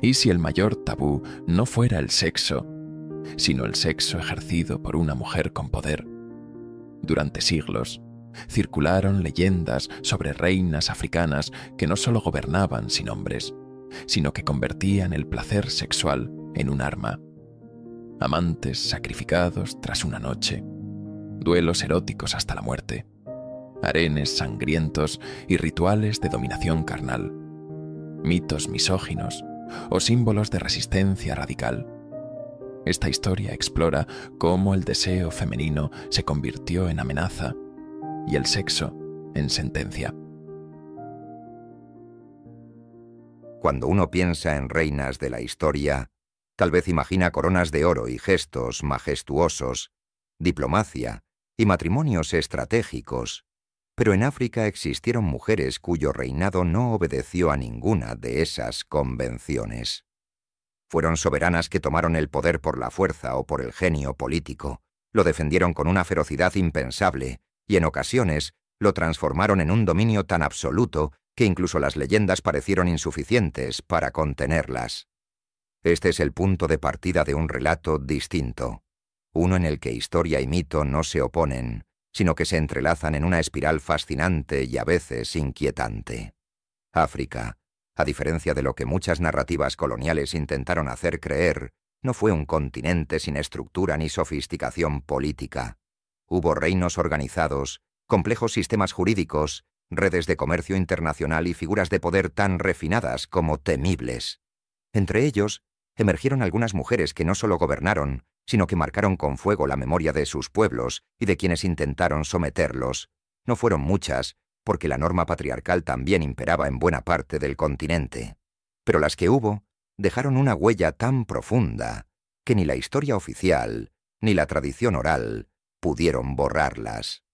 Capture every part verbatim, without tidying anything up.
¿Y si el mayor tabú no fuera el sexo, sino el sexo ejercido por una mujer con poder? Durante siglos, circularon leyendas sobre reinas africanas que no solo gobernaban sin hombres, sino que convertían el placer sexual en un arma. Amantes sacrificados tras una noche, duelos eróticos hasta la muerte, harenes sangrientos y rituales de dominación carnal, mitos misóginos o símbolos de resistencia radical. Esta historia explora cómo el deseo femenino se convirtió en amenaza y el sexo en sentencia. Cuando uno piensa en reinas de la historia, tal vez imagina coronas de oro y gestos majestuosos, diplomacia y matrimonios estratégicos, pero en África existieron mujeres cuyo reinado no obedeció a ninguna de esas convenciones. Fueron soberanas que tomaron el poder por la fuerza o por el genio político, lo defendieron con una ferocidad impensable y en ocasiones lo transformaron en un dominio tan absoluto que incluso las leyendas parecieron insuficientes para contenerlas. Este es el punto de partida de un relato distinto, uno en el que historia y mito no se oponen, sino que se entrelazan en una espiral fascinante y a veces inquietante. África, a diferencia de lo que muchas narrativas coloniales intentaron hacer creer, no fue un continente sin estructura ni sofisticación política. Hubo reinos organizados, complejos sistemas jurídicos, redes de comercio internacional y figuras de poder tan refinadas como temibles. Entre ellos, emergieron algunas mujeres que no solo gobernaron, sino que marcaron con fuego la memoria de sus pueblos y de quienes intentaron someterlos. No fueron muchas, porque la norma patriarcal también imperaba en buena parte del continente. Pero las que hubo dejaron una huella tan profunda que ni la historia oficial ni la tradición oral pudieron borrarlas.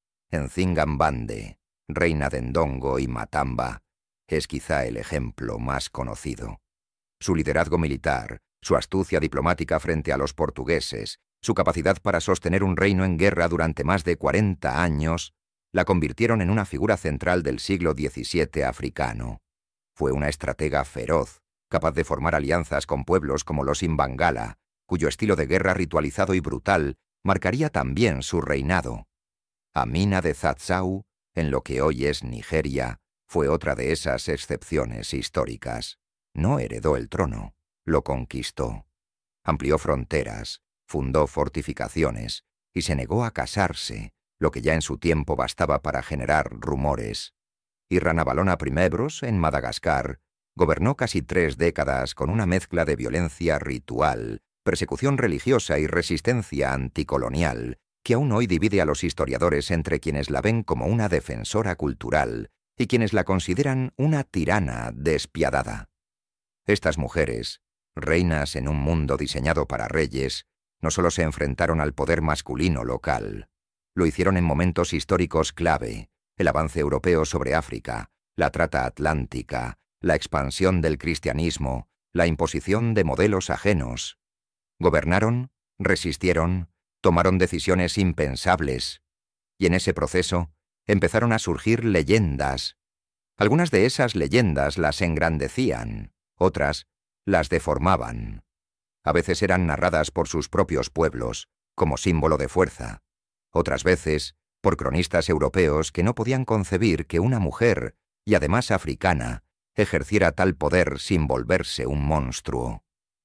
Nzingambande, reina de Ndongo y Matamba, es quizá el ejemplo más conocido. Su liderazgo militar, su astucia diplomática frente a los portugueses, su capacidad para sostener un reino en guerra durante más de cuarenta años, la convirtieron en una figura central del siglo diecisiete africano. Fue una estratega feroz, capaz de formar alianzas con pueblos como los Imbangala, cuyo estilo de guerra ritualizado y brutal marcaría también su reinado. Amina de Zatzau, en lo que hoy es Nigeria, fue otra de esas excepciones históricas. No heredó el trono, lo conquistó. Amplió fronteras, fundó fortificaciones y se negó a casarse, lo que ya en su tiempo bastaba para generar rumores. Y Ranavalona Primebros, en Madagascar, gobernó casi tres décadas con una mezcla de violencia ritual, persecución religiosa y resistencia anticolonial, que aún hoy divide a los historiadores entre quienes la ven como una defensora cultural y quienes la consideran una tirana despiadada. Estas mujeres, reinas en un mundo diseñado para reyes, no solo se enfrentaron al poder masculino local, lo hicieron en momentos históricos clave: el avance europeo sobre África, la trata atlántica, la expansión del cristianismo, la imposición de modelos ajenos. Gobernaron, resistieron, tomaron decisiones impensables, y en ese proceso empezaron a surgir leyendas. Algunas de esas leyendas las engrandecían, otras las deformaban. A veces eran narradas por sus propios pueblos, como símbolo de fuerza. Otras veces, por cronistas europeos que no podían concebir que una mujer, y además africana, ejerciera tal poder sin volverse un monstruo.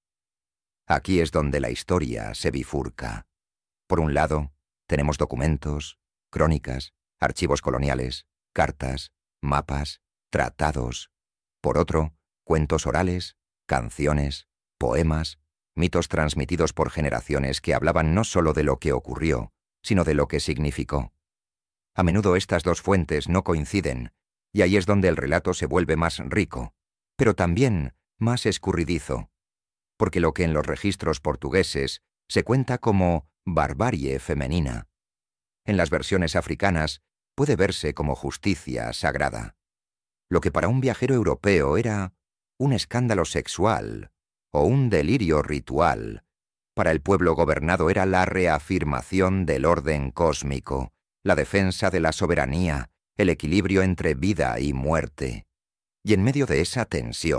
Aquí es donde la historia se bifurca. Por un lado, tenemos documentos, crónicas, archivos coloniales, cartas, mapas, tratados. Por otro, cuentos orales, canciones, poemas, mitos transmitidos por generaciones que hablaban no solo de lo que ocurrió, sino de lo que significó. A menudo estas dos fuentes no coinciden, y ahí es donde el relato se vuelve más rico, pero también más escurridizo, porque lo que en los registros portugueses se cuenta como barbarie femenina, en las versiones africanas puede verse como justicia sagrada. Lo que para un viajero europeo era un escándalo sexual o un delirio ritual, para el pueblo gobernado era la reafirmación del orden cósmico, la defensa de la soberanía, el equilibrio entre vida y muerte. Y en medio de esa tensión,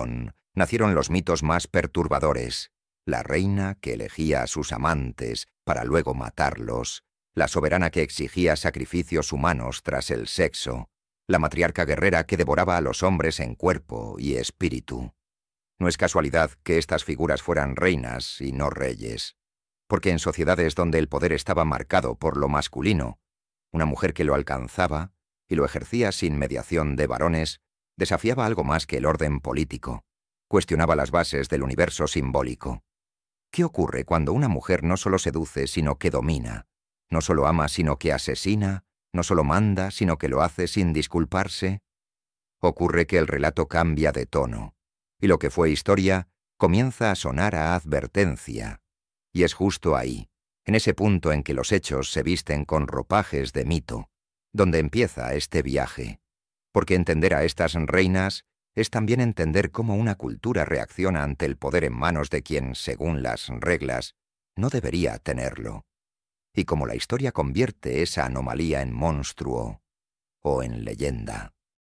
nacieron los mitos más perturbadores: la reina que elegía a sus amantes para luego matarlos, la soberana que exigía sacrificios humanos tras el sexo, la matriarca guerrera que devoraba a los hombres en cuerpo y espíritu. No es casualidad que estas figuras fueran reinas y no reyes, porque en sociedades donde el poder estaba marcado por lo masculino, una mujer que lo alcanzaba y lo ejercía sin mediación de varones, desafiaba algo más que el orden político, cuestionaba las bases del universo simbólico. ¿Qué ocurre cuando una mujer no solo seduce, sino que domina? No solo ama, sino que asesina, no solo manda, sino que lo hace sin disculparse. Ocurre que el relato cambia de tono, y lo que fue historia comienza a sonar a advertencia. Y es justo ahí, en ese punto en que los hechos se visten con ropajes de mito, donde empieza este viaje. Porque entender a estas reinas es también entender cómo una cultura reacciona ante el poder en manos de quien, según las reglas, no debería tenerlo. Y cómo la historia convierte esa anomalía en monstruo o en leyenda.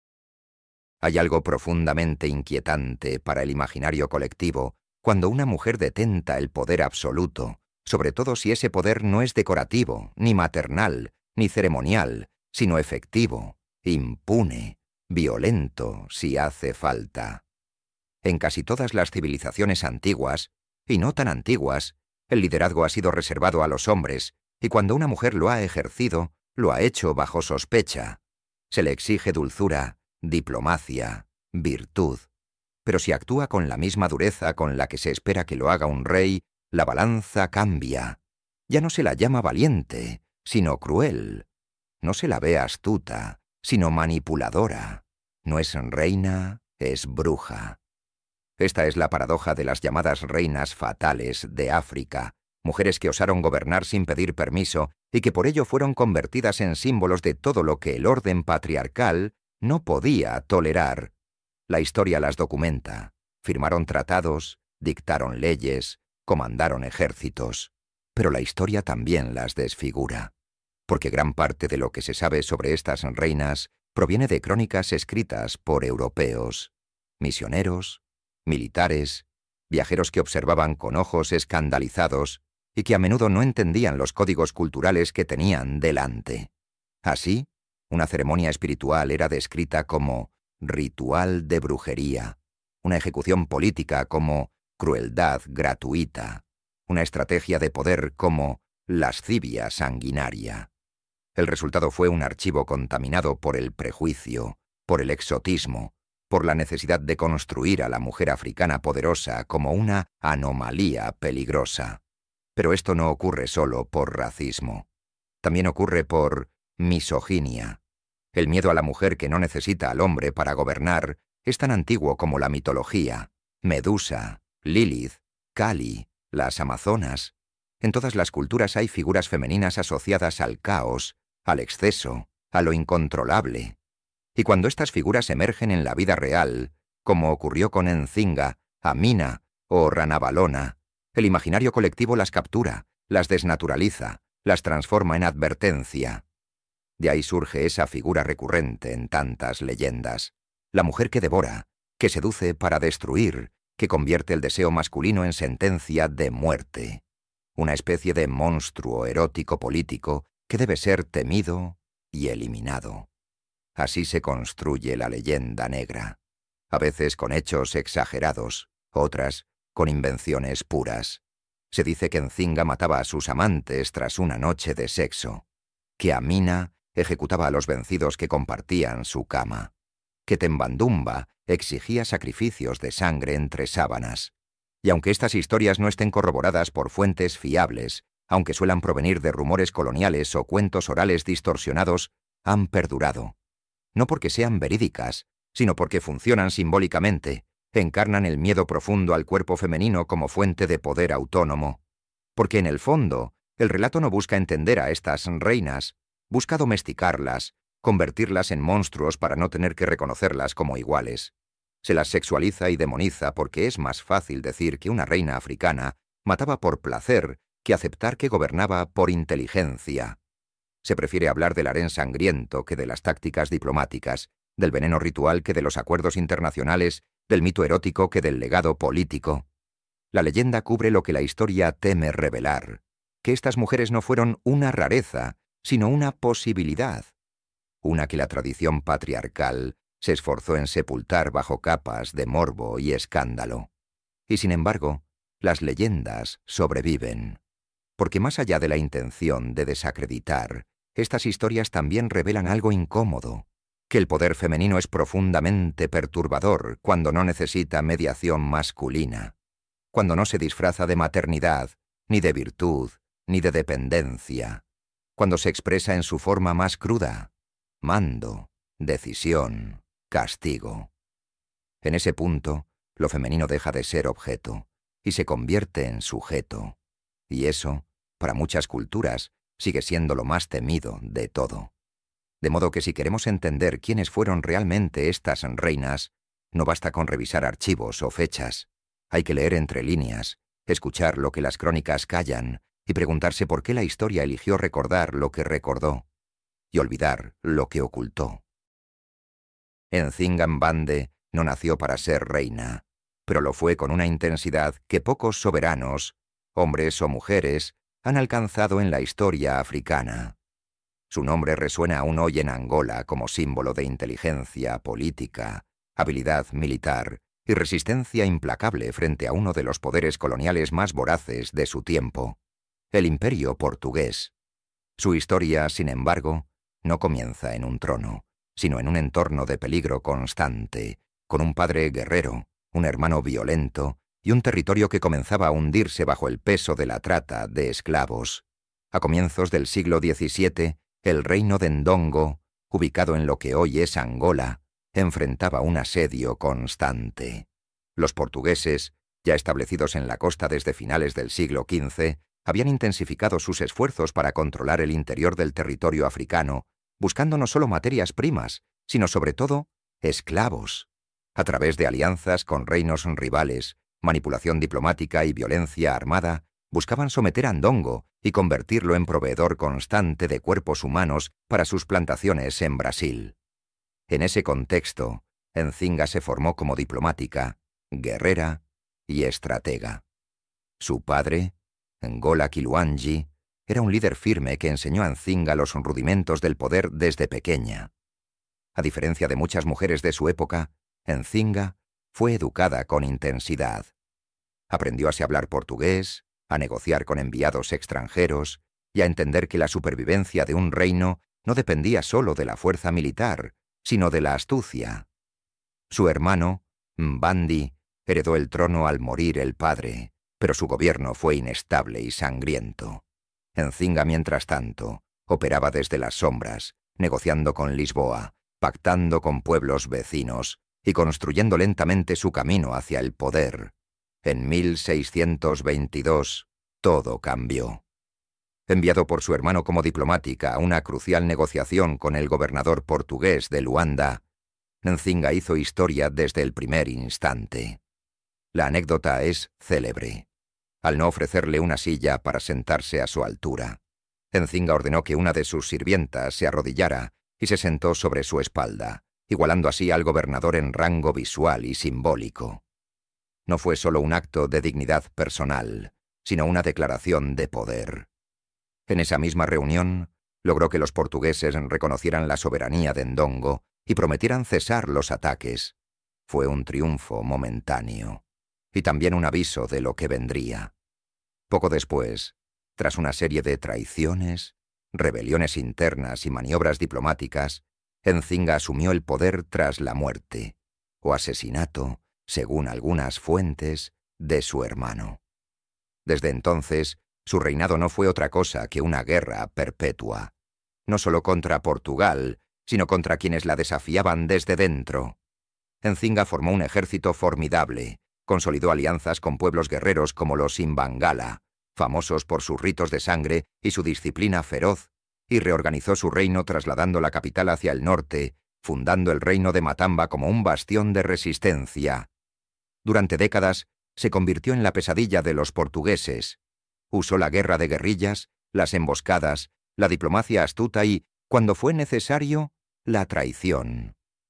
Hay algo profundamente inquietante para el imaginario colectivo cuando una mujer detenta el poder absoluto, sobre todo si ese poder no es decorativo, ni maternal, ni ceremonial, sino efectivo, impune, violento si hace falta. En casi todas las civilizaciones antiguas, y no tan antiguas, el liderazgo ha sido reservado a los hombres, y cuando una mujer lo ha ejercido, lo ha hecho bajo sospecha. Se le exige dulzura, diplomacia, virtud. Pero si actúa con la misma dureza con la que se espera que lo haga un rey, la balanza cambia. Ya no se la llama valiente, sino cruel. No se la ve astuta, sino manipuladora. No es reina, es bruja. Esta es la paradoja de las llamadas reinas fatales de África, mujeres que osaron gobernar sin pedir permiso y que por ello fueron convertidas en símbolos de todo lo que el orden patriarcal no podía tolerar. La historia las documenta. Firmaron tratados, dictaron leyes, comandaron ejércitos. Pero la historia también las desfigura, porque gran parte de lo que se sabe sobre estas reinas proviene de crónicas escritas por europeos, misioneros, militares, viajeros que observaban con ojos escandalizados y que a menudo no entendían los códigos culturales que tenían delante. Así, una ceremonia espiritual era descrita como ritual de brujería, una ejecución política como crueldad gratuita, una estrategia de poder como lascivia sanguinaria. El resultado fue un archivo contaminado por el prejuicio, por el exotismo, por la necesidad de construir a la mujer africana poderosa como una anomalía peligrosa. Pero esto no ocurre solo por racismo. También ocurre por misoginia. El miedo a la mujer que no necesita al hombre para gobernar es tan antiguo como la mitología. Medusa, Lilith, Kali, las Amazonas. En todas las culturas hay figuras femeninas asociadas al caos, al exceso, a lo incontrolable. Y cuando estas figuras emergen en la vida real, como ocurrió con Nzinga, Amina o Ranavalona, el imaginario colectivo las captura, las desnaturaliza, las transforma en advertencia. De ahí surge esa figura recurrente en tantas leyendas. La mujer que devora, que seduce para destruir, que convierte el deseo masculino en sentencia de muerte. Una especie de monstruo erótico político que debe ser temido y eliminado. Así se construye la leyenda negra, a veces con hechos exagerados, otras con invenciones puras. Se dice que Nzinga mataba a sus amantes tras una noche de sexo, que Amina ejecutaba a los vencidos que compartían su cama, que Tembandumba exigía sacrificios de sangre entre sábanas. Y aunque estas historias no estén corroboradas por fuentes fiables, aunque suelan provenir de rumores coloniales o cuentos orales distorsionados, han perdurado. No porque sean verídicas, sino porque funcionan simbólicamente, encarnan el miedo profundo al cuerpo femenino como fuente de poder autónomo. Porque en el fondo, el relato no busca entender a estas reinas, busca domesticarlas, convertirlas en monstruos para no tener que reconocerlas como iguales. Se las sexualiza y demoniza porque es más fácil decir que una reina africana mataba por placer que aceptar que gobernaba por inteligencia. Se prefiere hablar del harén sangriento que de las tácticas diplomáticas, del veneno ritual que de los acuerdos internacionales, del mito erótico que del legado político. La leyenda cubre lo que la historia teme revelar, que estas mujeres no fueron una rareza, sino una posibilidad, una que la tradición patriarcal se esforzó en sepultar bajo capas de morbo y escándalo. Y sin embargo, las leyendas sobreviven, porque más allá de la intención de desacreditar, estas historias también revelan algo incómodo, que el poder femenino es profundamente perturbador cuando no necesita mediación masculina, cuando no se disfraza de maternidad, ni de virtud, ni de dependencia, cuando se expresa en su forma más cruda, mando, decisión, castigo. En ese punto, lo femenino deja de ser objeto y se convierte en sujeto, y eso, para muchas culturas, sigue siendo lo más temido de todo. De modo que si queremos entender quiénes fueron realmente estas reinas, no basta con revisar archivos o fechas. Hay que leer entre líneas, escuchar lo que las crónicas callan y preguntarse por qué la historia eligió recordar lo que recordó y olvidar lo que ocultó. Nzinga Mbande no nació para ser reina, pero lo fue con una intensidad que pocos soberanos, hombres o mujeres, han alcanzado en la historia africana. Su nombre resuena aún hoy en Angola como símbolo de inteligencia política, habilidad militar y resistencia implacable frente a uno de los poderes coloniales más voraces de su tiempo, el Imperio portugués. Su historia, sin embargo, no comienza en un trono, sino en un entorno de peligro constante, con un padre guerrero, un hermano violento y un territorio que comenzaba a hundirse bajo el peso de la trata de esclavos. A comienzos del siglo diecisiete, el reino de Ndongo, ubicado en lo que hoy es Angola, enfrentaba un asedio constante. Los portugueses, ya establecidos en la costa desde finales del siglo quince, habían intensificado sus esfuerzos para controlar el interior del territorio africano, buscando no solo materias primas, sino sobre todo esclavos. A través de alianzas con reinos rivales, manipulación diplomática y violencia armada, buscaban someter a Ndongo y convertirlo en proveedor constante de cuerpos humanos para sus plantaciones en Brasil. En ese contexto, Nzinga se formó como diplomática, guerrera y estratega. Su padre, Ngola Kiluanji, era un líder firme que enseñó a Nzinga los rudimentos del poder desde pequeña. A diferencia de muchas mujeres de su época, Nzinga fue educada con intensidad. Aprendió a hablar portugués, a negociar con enviados extranjeros y a entender que la supervivencia de un reino no dependía solo de la fuerza militar, sino de la astucia. Su hermano, Mbandi, heredó el trono al morir el padre, pero su gobierno fue inestable y sangriento. Nzinga, mientras tanto, operaba desde las sombras, negociando con Lisboa, pactando con pueblos vecinos y construyendo lentamente su camino hacia el poder. En mil seiscientos veintidós, todo cambió. Enviado por su hermano como diplomática a una crucial negociación con el gobernador portugués de Luanda, Nzinga hizo historia desde el primer instante. La anécdota es célebre. Al no ofrecerle una silla para sentarse a su altura, Nzinga ordenó que una de sus sirvientas se arrodillara y se sentó sobre su espalda, igualando así al gobernador en rango visual y simbólico. No fue solo un acto de dignidad personal, sino una declaración de poder. En esa misma reunión, logró que los portugueses reconocieran la soberanía de Ndongo y prometieran cesar los ataques. Fue un triunfo momentáneo, y también un aviso de lo que vendría. Poco después, tras una serie de traiciones, rebeliones internas y maniobras diplomáticas, Nzinga asumió el poder tras la muerte, o asesinato, según algunas fuentes, de su hermano. Desde entonces, su reinado no fue otra cosa que una guerra perpetua, no solo contra Portugal, sino contra quienes la desafiaban desde dentro. Nzinga formó un ejército formidable, consolidó alianzas con pueblos guerreros como los Imbangala, famosos por sus ritos de sangre y su disciplina feroz, y reorganizó su reino trasladando la capital hacia el norte, fundando el reino de Matamba como un bastión de resistencia. Durante décadas, se convirtió en la pesadilla de los portugueses. Usó la guerra de guerrillas, las emboscadas, la diplomacia astuta y, cuando fue necesario, la traición.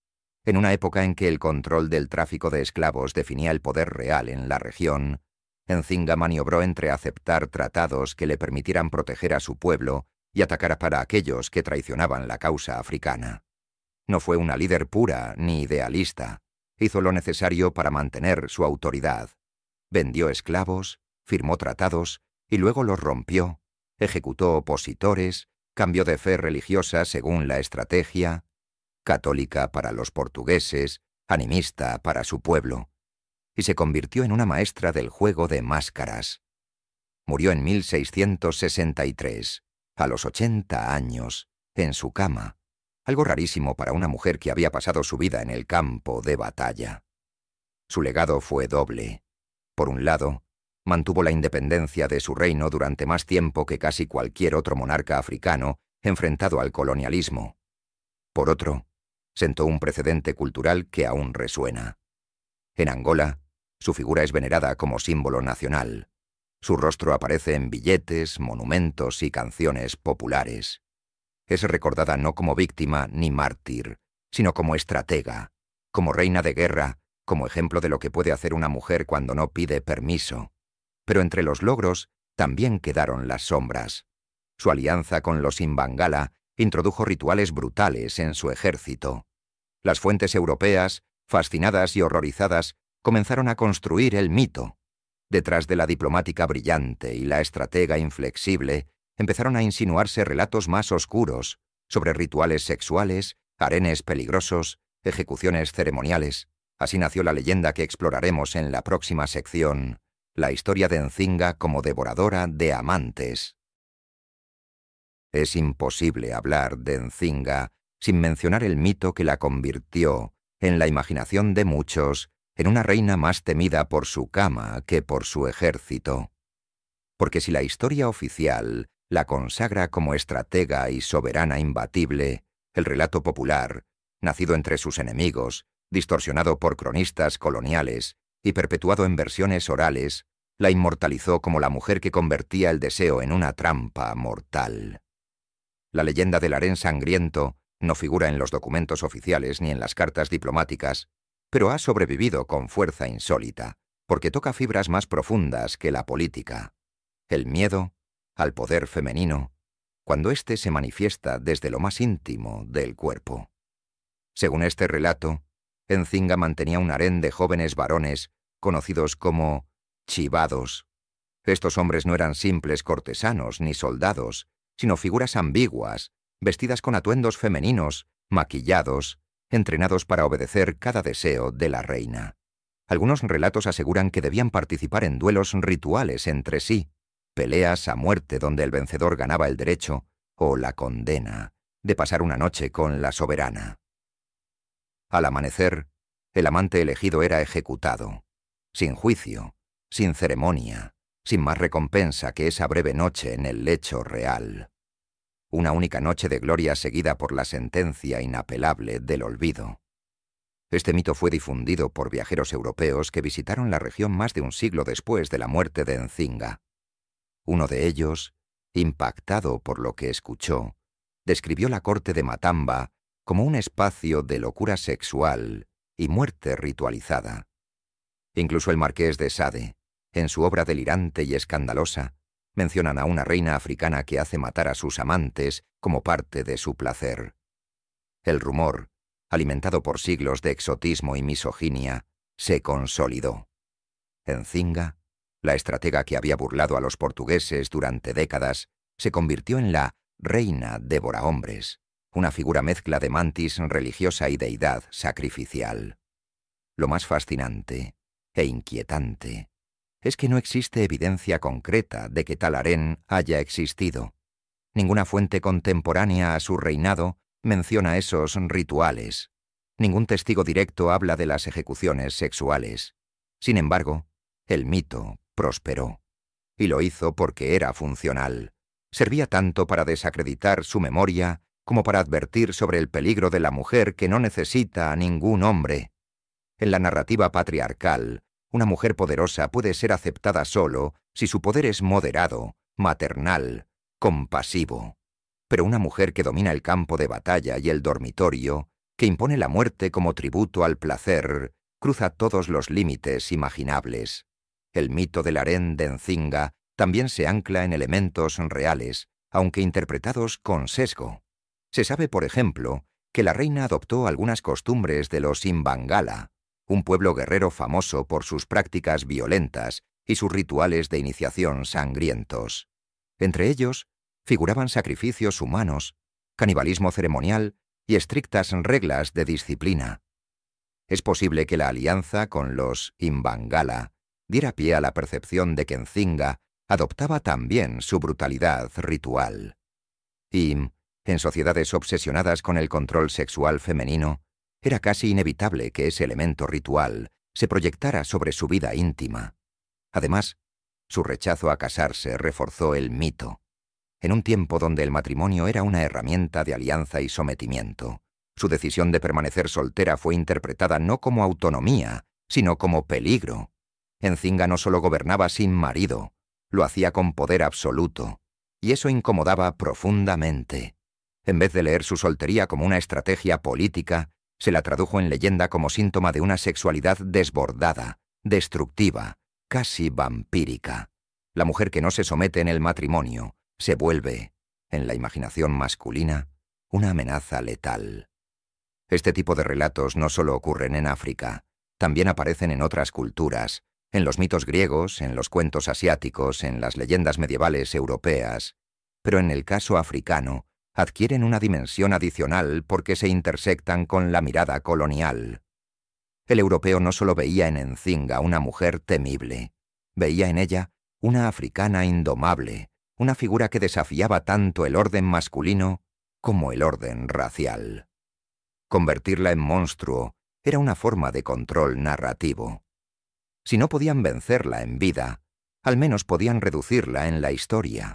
En una época en que el control del tráfico de esclavos definía el poder real en la región, Nzinga maniobró entre aceptar tratados que le permitieran proteger a su pueblo y atacar para aquellos que traicionaban la causa africana. No fue una líder pura ni idealista. Hizo lo necesario para mantener su autoridad. Vendió esclavos, firmó tratados y luego los rompió, ejecutó opositores, cambió de fe religiosa según la estrategia, católica para los portugueses, animista para su pueblo, y se convirtió en una maestra del juego de máscaras. Murió en mil seiscientos sesenta y tres, a los ochenta años, en su cama, algo rarísimo para una mujer que había pasado su vida en el campo de batalla. Su legado fue doble. Por un lado, mantuvo la independencia de su reino durante más tiempo que casi cualquier otro monarca africano enfrentado al colonialismo. Por otro, sentó un precedente cultural que aún resuena. En Angola, su figura es venerada como símbolo nacional. Su rostro aparece en billetes, monumentos y canciones populares. Es recordada no como víctima ni mártir, sino como estratega, como reina de guerra, como ejemplo de lo que puede hacer una mujer cuando no pide permiso. Pero entre los logros también quedaron las sombras. Su alianza con los Imbangala introdujo rituales brutales en su ejército. Las fuentes europeas, fascinadas y horrorizadas, comenzaron a construir el mito. Detrás de la diplomática brillante y la estratega inflexible, empezaron a insinuarse relatos más oscuros sobre rituales sexuales, harenes peligrosos, ejecuciones ceremoniales. Así nació la leyenda que exploraremos en la próxima sección, la historia de Nzinga como devoradora de amantes. Es imposible hablar de Nzinga sin mencionar el mito que la convirtió, en la imaginación de muchos, en una reina más temida por su cama que por su ejército. Porque si la historia oficial la consagra como estratega y soberana imbatible, el relato popular, nacido entre sus enemigos, distorsionado por cronistas coloniales y perpetuado en versiones orales, la inmortalizó como la mujer que convertía el deseo en una trampa mortal. La leyenda del harén sangriento no figura en los documentos oficiales ni en las cartas diplomáticas, pero ha sobrevivido con fuerza insólita, porque toca fibras más profundas que la política. El miedo al poder femenino, cuando éste se manifiesta desde lo más íntimo del cuerpo. Según este relato, Nzinga mantenía un harén de jóvenes varones conocidos como chivados. Estos hombres no eran simples cortesanos ni soldados, sino figuras ambiguas, vestidas con atuendos femeninos, maquillados, entrenados para obedecer cada deseo de la reina. Algunos relatos aseguran que debían participar en duelos rituales entre sí, peleas a muerte donde el vencedor ganaba el derecho, o la condena, de pasar una noche con la soberana. Al amanecer, el amante elegido era ejecutado, sin juicio, sin ceremonia, sin más recompensa que esa breve noche en el lecho real. Una única noche de gloria seguida por la sentencia inapelable del olvido. Este mito fue difundido por viajeros europeos que visitaron la región más de un siglo después de la muerte de Nzinga. Uno de ellos, impactado por lo que escuchó, describió la corte de Matamba como un espacio de locura sexual y muerte ritualizada. Incluso el marqués de Sade, en su obra delirante y escandalosa, mencionan a una reina africana que hace matar a sus amantes como parte de su placer. El rumor, alimentado por siglos de exotismo y misoginia, se consolidó. Nzinga, la estratega que había burlado a los portugueses durante décadas, se convirtió en la reina devorahombres, una figura mezcla de mantis religiosa y deidad sacrificial. Lo más fascinante e inquietante es que no existe evidencia concreta de que tal harén haya existido. Ninguna fuente contemporánea a su reinado menciona esos rituales. Ningún testigo directo habla de las ejecuciones sexuales. Sin embargo, el mito prosperó. Y lo hizo porque era funcional. Servía tanto para desacreditar su memoria como para advertir sobre el peligro de la mujer que no necesita a ningún hombre. En la narrativa patriarcal, una mujer poderosa puede ser aceptada solo si su poder es moderado, maternal, compasivo. Pero una mujer que domina el campo de batalla y el dormitorio, que impone la muerte como tributo al placer, cruza todos los límites imaginables. El mito del harén de Nzinga también se ancla en elementos reales, aunque interpretados con sesgo. Se sabe, por ejemplo, que la reina adoptó algunas costumbres de los Imbangala, un pueblo guerrero famoso por sus prácticas violentas y sus rituales de iniciación sangrientos. Entre ellos figuraban sacrificios humanos, canibalismo ceremonial y estrictas reglas de disciplina. Es posible que la alianza con los Imbangala diera pie a la percepción de que Nzinga adoptaba también su brutalidad ritual. Y, en sociedades obsesionadas con el control sexual femenino, era casi inevitable que ese elemento ritual se proyectara sobre su vida íntima. Además, su rechazo a casarse reforzó el mito. En un tiempo donde el matrimonio era una herramienta de alianza y sometimiento, su decisión de permanecer soltera fue interpretada no como autonomía, sino como peligro. Nzinga no solo gobernaba sin marido, lo hacía con poder absoluto, y eso incomodaba profundamente. En vez de leer su soltería como una estrategia política, se la tradujo en leyenda como síntoma de una sexualidad desbordada, destructiva, casi vampírica. La mujer que no se somete en el matrimonio se vuelve, en la imaginación masculina, una amenaza letal. Este tipo de relatos no solo ocurren en África, también aparecen en otras culturas, en los mitos griegos, en los cuentos asiáticos, en las leyendas medievales europeas, pero en el caso africano adquieren una dimensión adicional porque se intersectan con la mirada colonial. El europeo no solo veía en Nzinga una mujer temible, veía en ella una africana indomable, una figura que desafiaba tanto el orden masculino como el orden racial. Convertirla en monstruo era una forma de control narrativo. Si no podían vencerla en vida, al menos podían reducirla en la historia.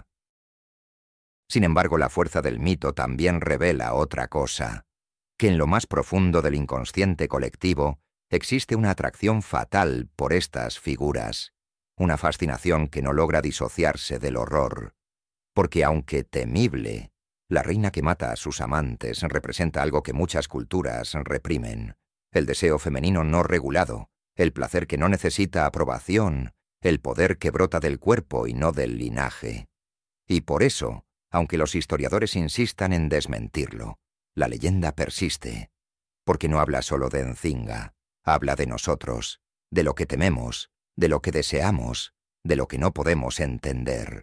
Sin embargo, la fuerza del mito también revela otra cosa, que en lo más profundo del inconsciente colectivo existe una atracción fatal por estas figuras, una fascinación que no logra disociarse del horror, porque aunque temible, la reina que mata a sus amantes representa algo que muchas culturas reprimen, el deseo femenino no regulado, el placer que no necesita aprobación, el poder que brota del cuerpo y no del linaje. Y por eso, aunque los historiadores insistan en desmentirlo, la leyenda persiste, porque no habla solo de Nzinga, habla de nosotros, de lo que tememos, de lo que deseamos, de lo que no podemos entender.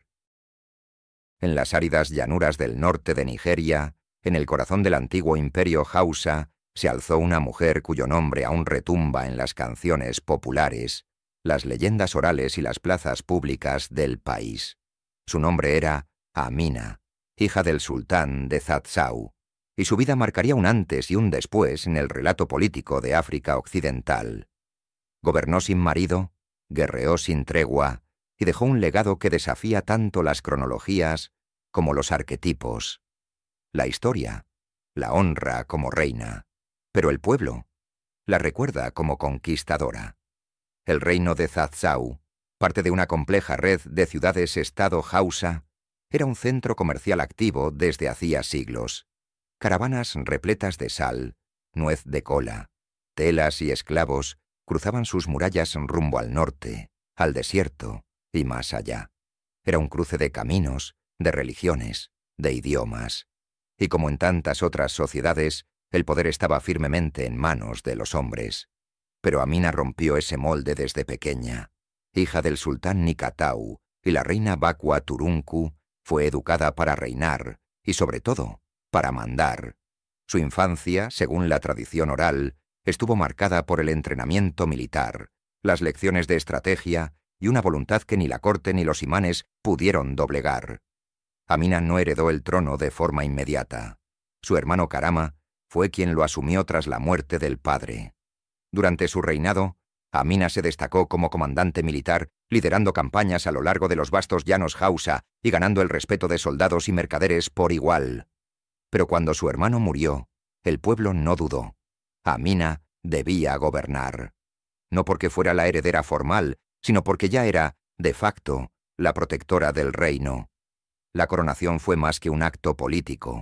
En las áridas llanuras del norte de Nigeria, en el corazón del antiguo imperio Hausa, se alzó una mujer cuyo nombre aún retumba en las canciones populares, las leyendas orales y las plazas públicas del país. Su nombre era Amina, hija del sultán de Zatzau, y su vida marcaría un antes y un después en el relato político de África Occidental. Gobernó sin marido, guerreó sin tregua, y dejó un legado que desafía tanto las cronologías como los arquetipos. La historia la honra como reina, pero el pueblo la recuerda como conquistadora. El reino de Zatzau, parte de una compleja red de ciudades-estado Hausa, era un centro comercial activo desde hacía siglos. Caravanas repletas de sal, nuez de cola, telas y esclavos cruzaban sus murallas rumbo al norte, al desierto y más allá. Era un cruce de caminos, de religiones, de idiomas. Y como en tantas otras sociedades, el poder estaba firmemente en manos de los hombres. Pero Amina rompió ese molde desde pequeña. Hija del sultán Nikatau y la reina Bakwa Turunku, fue educada para reinar y, sobre todo, para mandar. Su infancia, según la tradición oral, estuvo marcada por el entrenamiento militar, las lecciones de estrategia y una voluntad que ni la corte ni los imanes pudieron doblegar. Amina no heredó el trono de forma inmediata. Su hermano Karama fue quien lo asumió tras la muerte del padre. Durante su reinado, Amina se destacó como comandante militar, liderando campañas a lo largo de los vastos llanos Hausa y ganando el respeto de soldados y mercaderes por igual. Pero cuando su hermano murió, el pueblo no dudó. Amina debía gobernar. No porque fuera la heredera formal, sino porque ya era, de facto, la protectora del reino. La coronación fue más que un acto político.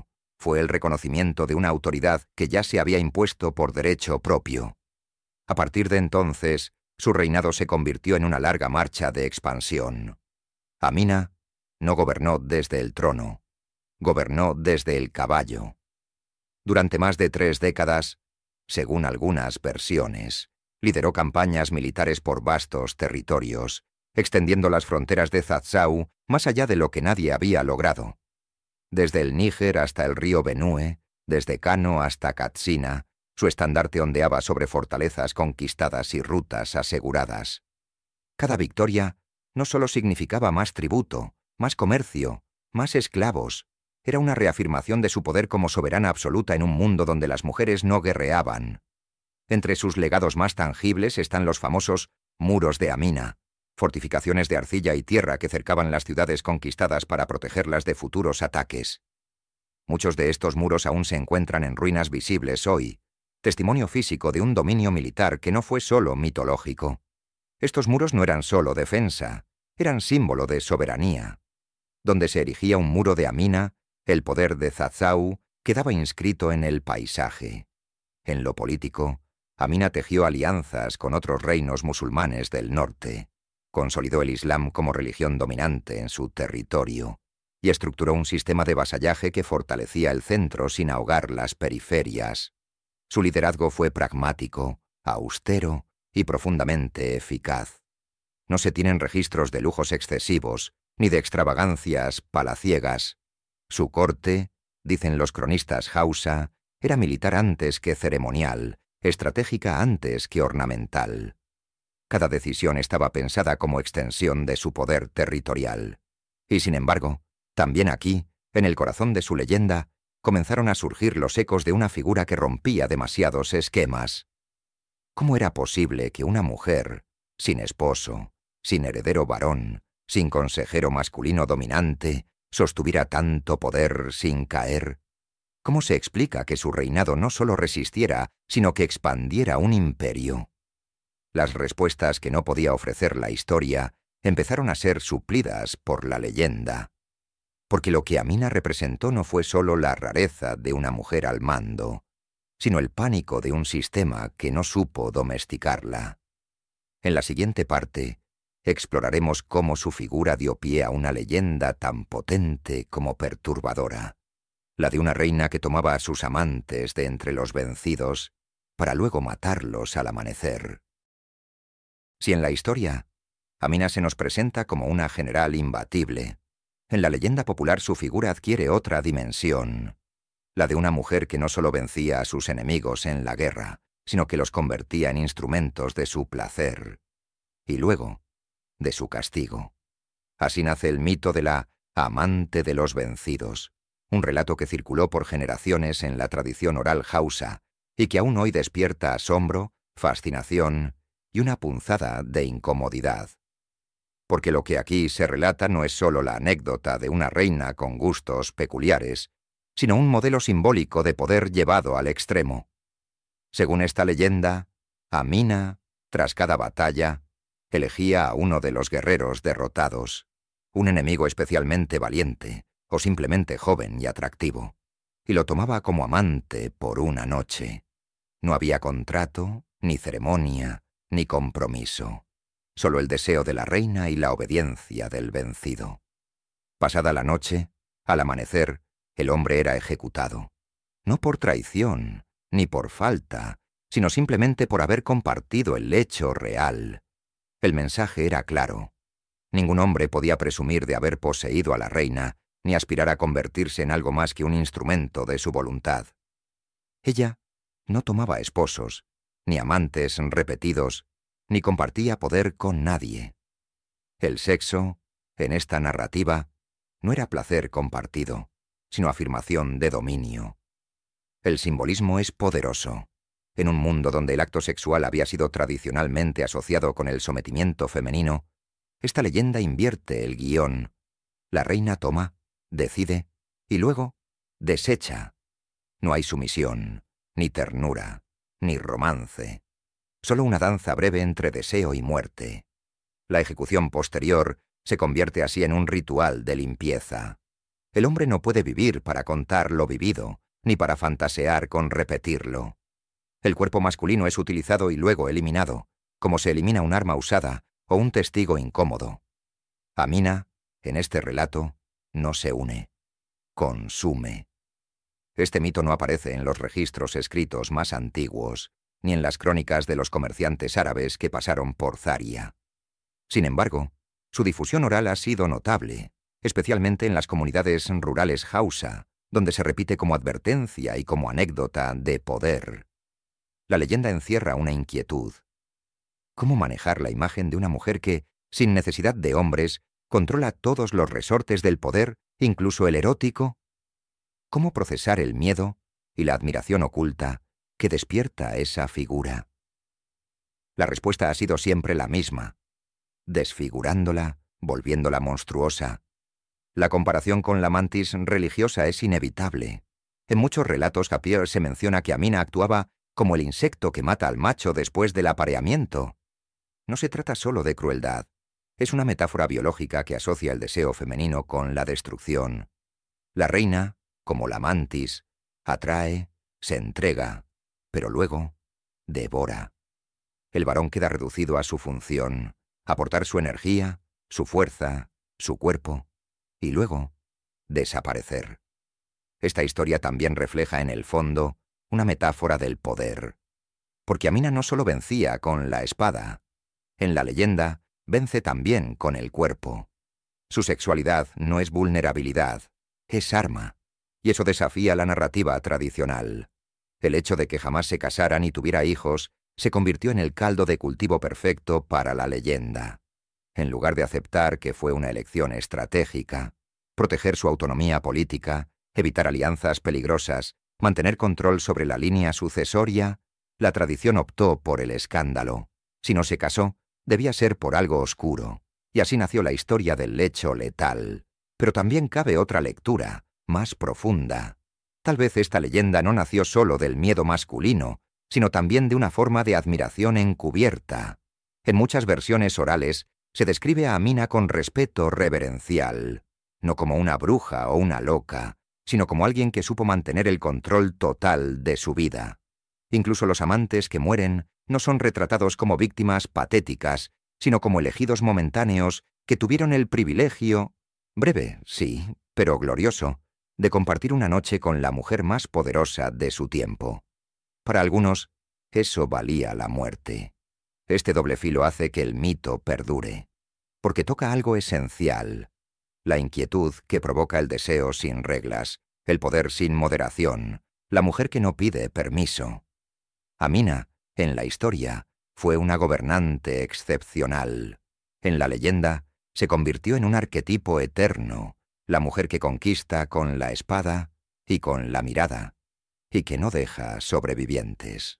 Fue el reconocimiento de una autoridad que ya se había impuesto por derecho propio. A partir de entonces, su reinado se convirtió en una larga marcha de expansión. Amina no gobernó desde el trono, gobernó desde el caballo. Durante más de tres décadas, según algunas versiones, lideró campañas militares por vastos territorios, extendiendo las fronteras de Zatzau más allá de lo que nadie había logrado. Desde el Níger hasta el río Benue, desde Kano hasta Katsina, su estandarte ondeaba sobre fortalezas conquistadas y rutas aseguradas. Cada victoria no solo significaba más tributo, más comercio, más esclavos, era una reafirmación de su poder como soberana absoluta en un mundo donde las mujeres no guerreaban. Entre sus legados más tangibles están los famosos muros de Amina, fortificaciones de arcilla y tierra que cercaban las ciudades conquistadas para protegerlas de futuros ataques. Muchos de estos muros aún se encuentran en ruinas visibles hoy, testimonio físico de un dominio militar que no fue solo mitológico. Estos muros no eran solo defensa, eran símbolo de soberanía. Donde se erigía un muro de Amina, el poder de Zatzau quedaba inscrito en el paisaje. En lo político, Amina tejió alianzas con otros reinos musulmanes del norte, consolidó el Islam como religión dominante en su territorio y estructuró un sistema de vasallaje que fortalecía el centro sin ahogar las periferias. Su liderazgo fue pragmático, austero y profundamente eficaz. No se tienen registros de lujos excesivos ni de extravagancias palaciegas. Su corte, dicen los cronistas Hausa, era militar antes que ceremonial, estratégica antes que ornamental. Cada decisión estaba pensada como extensión de su poder territorial. Y sin embargo, también aquí, en el corazón de su leyenda, comenzaron a surgir los ecos de una figura que rompía demasiados esquemas. ¿Cómo era posible que una mujer, sin esposo, sin heredero varón, sin consejero masculino dominante, sostuviera tanto poder sin caer? ¿Cómo se explica que su reinado no solo resistiera, sino que expandiera un imperio? Las respuestas que no podía ofrecer la historia empezaron a ser suplidas por la leyenda. Porque lo que Amina representó no fue solo la rareza de una mujer al mando, sino el pánico de un sistema que no supo domesticarla. En la siguiente parte, exploraremos cómo su figura dio pie a una leyenda tan potente como perturbadora, la de una reina que tomaba a sus amantes de entre los vencidos para luego matarlos al amanecer. Si en la historia, Amina se nos presenta como una general imbatible, en la leyenda popular su figura adquiere otra dimensión, la de una mujer que no solo vencía a sus enemigos en la guerra, sino que los convertía en instrumentos de su placer, y luego, de su castigo. Así nace el mito de la amante de los vencidos, un relato que circuló por generaciones en la tradición oral Hausa y que aún hoy despierta asombro, fascinación y una punzada de incomodidad. Porque lo que aquí se relata no es solo la anécdota de una reina con gustos peculiares, sino un modelo simbólico de poder llevado al extremo. Según esta leyenda, Amina, tras cada batalla, elegía a uno de los guerreros derrotados, un enemigo especialmente valiente o simplemente joven y atractivo, y lo tomaba como amante por una noche. No había contrato, ni ceremonia, ni compromiso. Solo el deseo de la reina y la obediencia del vencido. Pasada la noche, al amanecer, el hombre era ejecutado. No por traición, ni por falta, sino simplemente por haber compartido el hecho real. El mensaje era claro. Ningún hombre podía presumir de haber poseído a la reina, ni aspirar a convertirse en algo más que un instrumento de su voluntad. Ella no tomaba esposos, ni amantes repetidos, ni compartía poder con nadie. El sexo, en esta narrativa, no era placer compartido, sino afirmación de dominio. El simbolismo es poderoso. En un mundo donde el acto sexual había sido tradicionalmente asociado con el sometimiento femenino, esta leyenda invierte el guión. La reina toma, decide, y luego desecha. No hay sumisión, ni ternura, ni romance. Solo una danza breve entre deseo y muerte. La ejecución posterior se convierte así en un ritual de limpieza. El hombre no puede vivir para contar lo vivido, ni para fantasear con repetirlo. El cuerpo masculino es utilizado y luego eliminado, como se elimina un arma usada o un testigo incómodo. Amina, en este relato, no se une, consume. Este mito no aparece en los registros escritos más antiguos, ni en las crónicas de los comerciantes árabes que pasaron por Zaria. Sin embargo, su difusión oral ha sido notable, especialmente en las comunidades rurales hausa, donde se repite como advertencia y como anécdota de poder. La leyenda encierra una inquietud. ¿Cómo manejar la imagen de una mujer que, sin necesidad de hombres, controla todos los resortes del poder, incluso el erótico? ¿Cómo procesar el miedo y la admiración oculta que despierta esa figura? La respuesta ha sido siempre la misma, desfigurándola, volviéndola monstruosa. La comparación con la mantis religiosa es inevitable. En muchos relatos Capier se menciona que Amina actuaba como el insecto que mata al macho después del apareamiento. No se trata solo de crueldad. Es una metáfora biológica que asocia el deseo femenino con la destrucción. La reina, como la mantis, atrae, se entrega, pero luego devora. El varón queda reducido a su función, aportar su energía, su fuerza, su cuerpo, y luego desaparecer. Esta historia también refleja en el fondo una metáfora del poder. Porque Amina no solo vencía con la espada. En la leyenda, vence también con el cuerpo. Su sexualidad no es vulnerabilidad, es arma. Y eso desafía la narrativa tradicional. El hecho de que jamás se casara ni tuviera hijos se convirtió en el caldo de cultivo perfecto para la leyenda. En lugar de aceptar que fue una elección estratégica, proteger su autonomía política, evitar alianzas peligrosas, mantener control sobre la línea sucesoria, la tradición optó por el escándalo. Si no se casó, debía ser por algo oscuro, y así nació la historia del lecho letal. Pero también cabe otra lectura, más profunda. Tal vez esta leyenda no nació solo del miedo masculino, sino también de una forma de admiración encubierta. En muchas versiones orales se describe a Amina con respeto reverencial, no como una bruja o una loca, sino como alguien que supo mantener el control total de su vida. Incluso los amantes que mueren no son retratados como víctimas patéticas, sino como elegidos momentáneos que tuvieron el privilegio, breve, sí, pero glorioso, de compartir una noche con la mujer más poderosa de su tiempo. Para algunos, eso valía la muerte. Este doble filo hace que el mito perdure, porque toca algo esencial, la inquietud que provoca el deseo sin reglas, el poder sin moderación, la mujer que no pide permiso. Amina, en la historia, fue una gobernante excepcional. En la leyenda, se convirtió en un arquetipo eterno, la mujer que conquista con la espada y con la mirada, y que no deja sobrevivientes.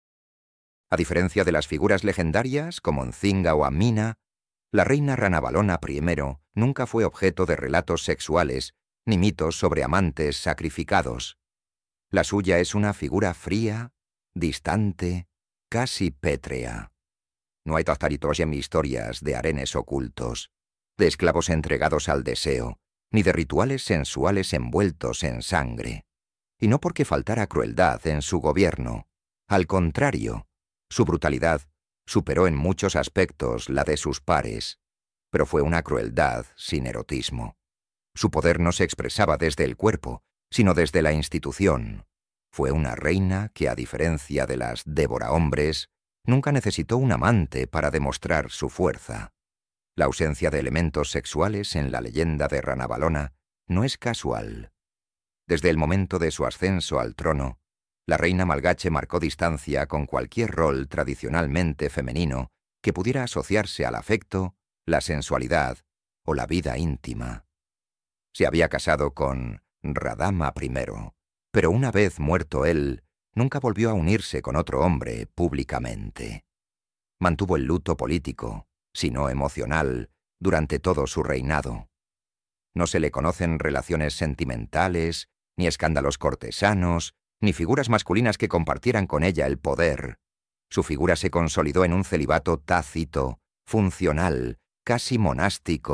A diferencia de las figuras legendarias, como Nzinga o Amina, la reina Ranavalona primero nunca fue objeto de relatos sexuales ni mitos sobre amantes sacrificados. La suya es una figura fría, distante, casi pétrea. No hay tazaritos en historias de harenes ocultos, de esclavos entregados al deseo, ni de rituales sensuales envueltos en sangre. Y no porque faltara crueldad en su gobierno. Al contrario, su brutalidad superó en muchos aspectos la de sus pares, pero fue una crueldad sin erotismo. Su poder no se expresaba desde el cuerpo, sino desde la institución. Fue una reina que, a diferencia de las devorahombres, nunca necesitó un amante para demostrar su fuerza. La ausencia de elementos sexuales en la leyenda de Ranavalona no es casual. Desde el momento de su ascenso al trono, la reina malgache marcó distancia con cualquier rol tradicionalmente femenino que pudiera asociarse al afecto, la sensualidad o la vida íntima. Se había casado con Radama primero, pero una vez muerto él, nunca volvió a unirse con otro hombre públicamente. Mantuvo el luto político, si no emocional, durante todo su reinado. No se le conocen relaciones sentimentales, ni escándalos cortesanos, ni figuras masculinas que compartieran con ella el poder. Su figura se consolidó en un celibato tácito, funcional, casi monástico,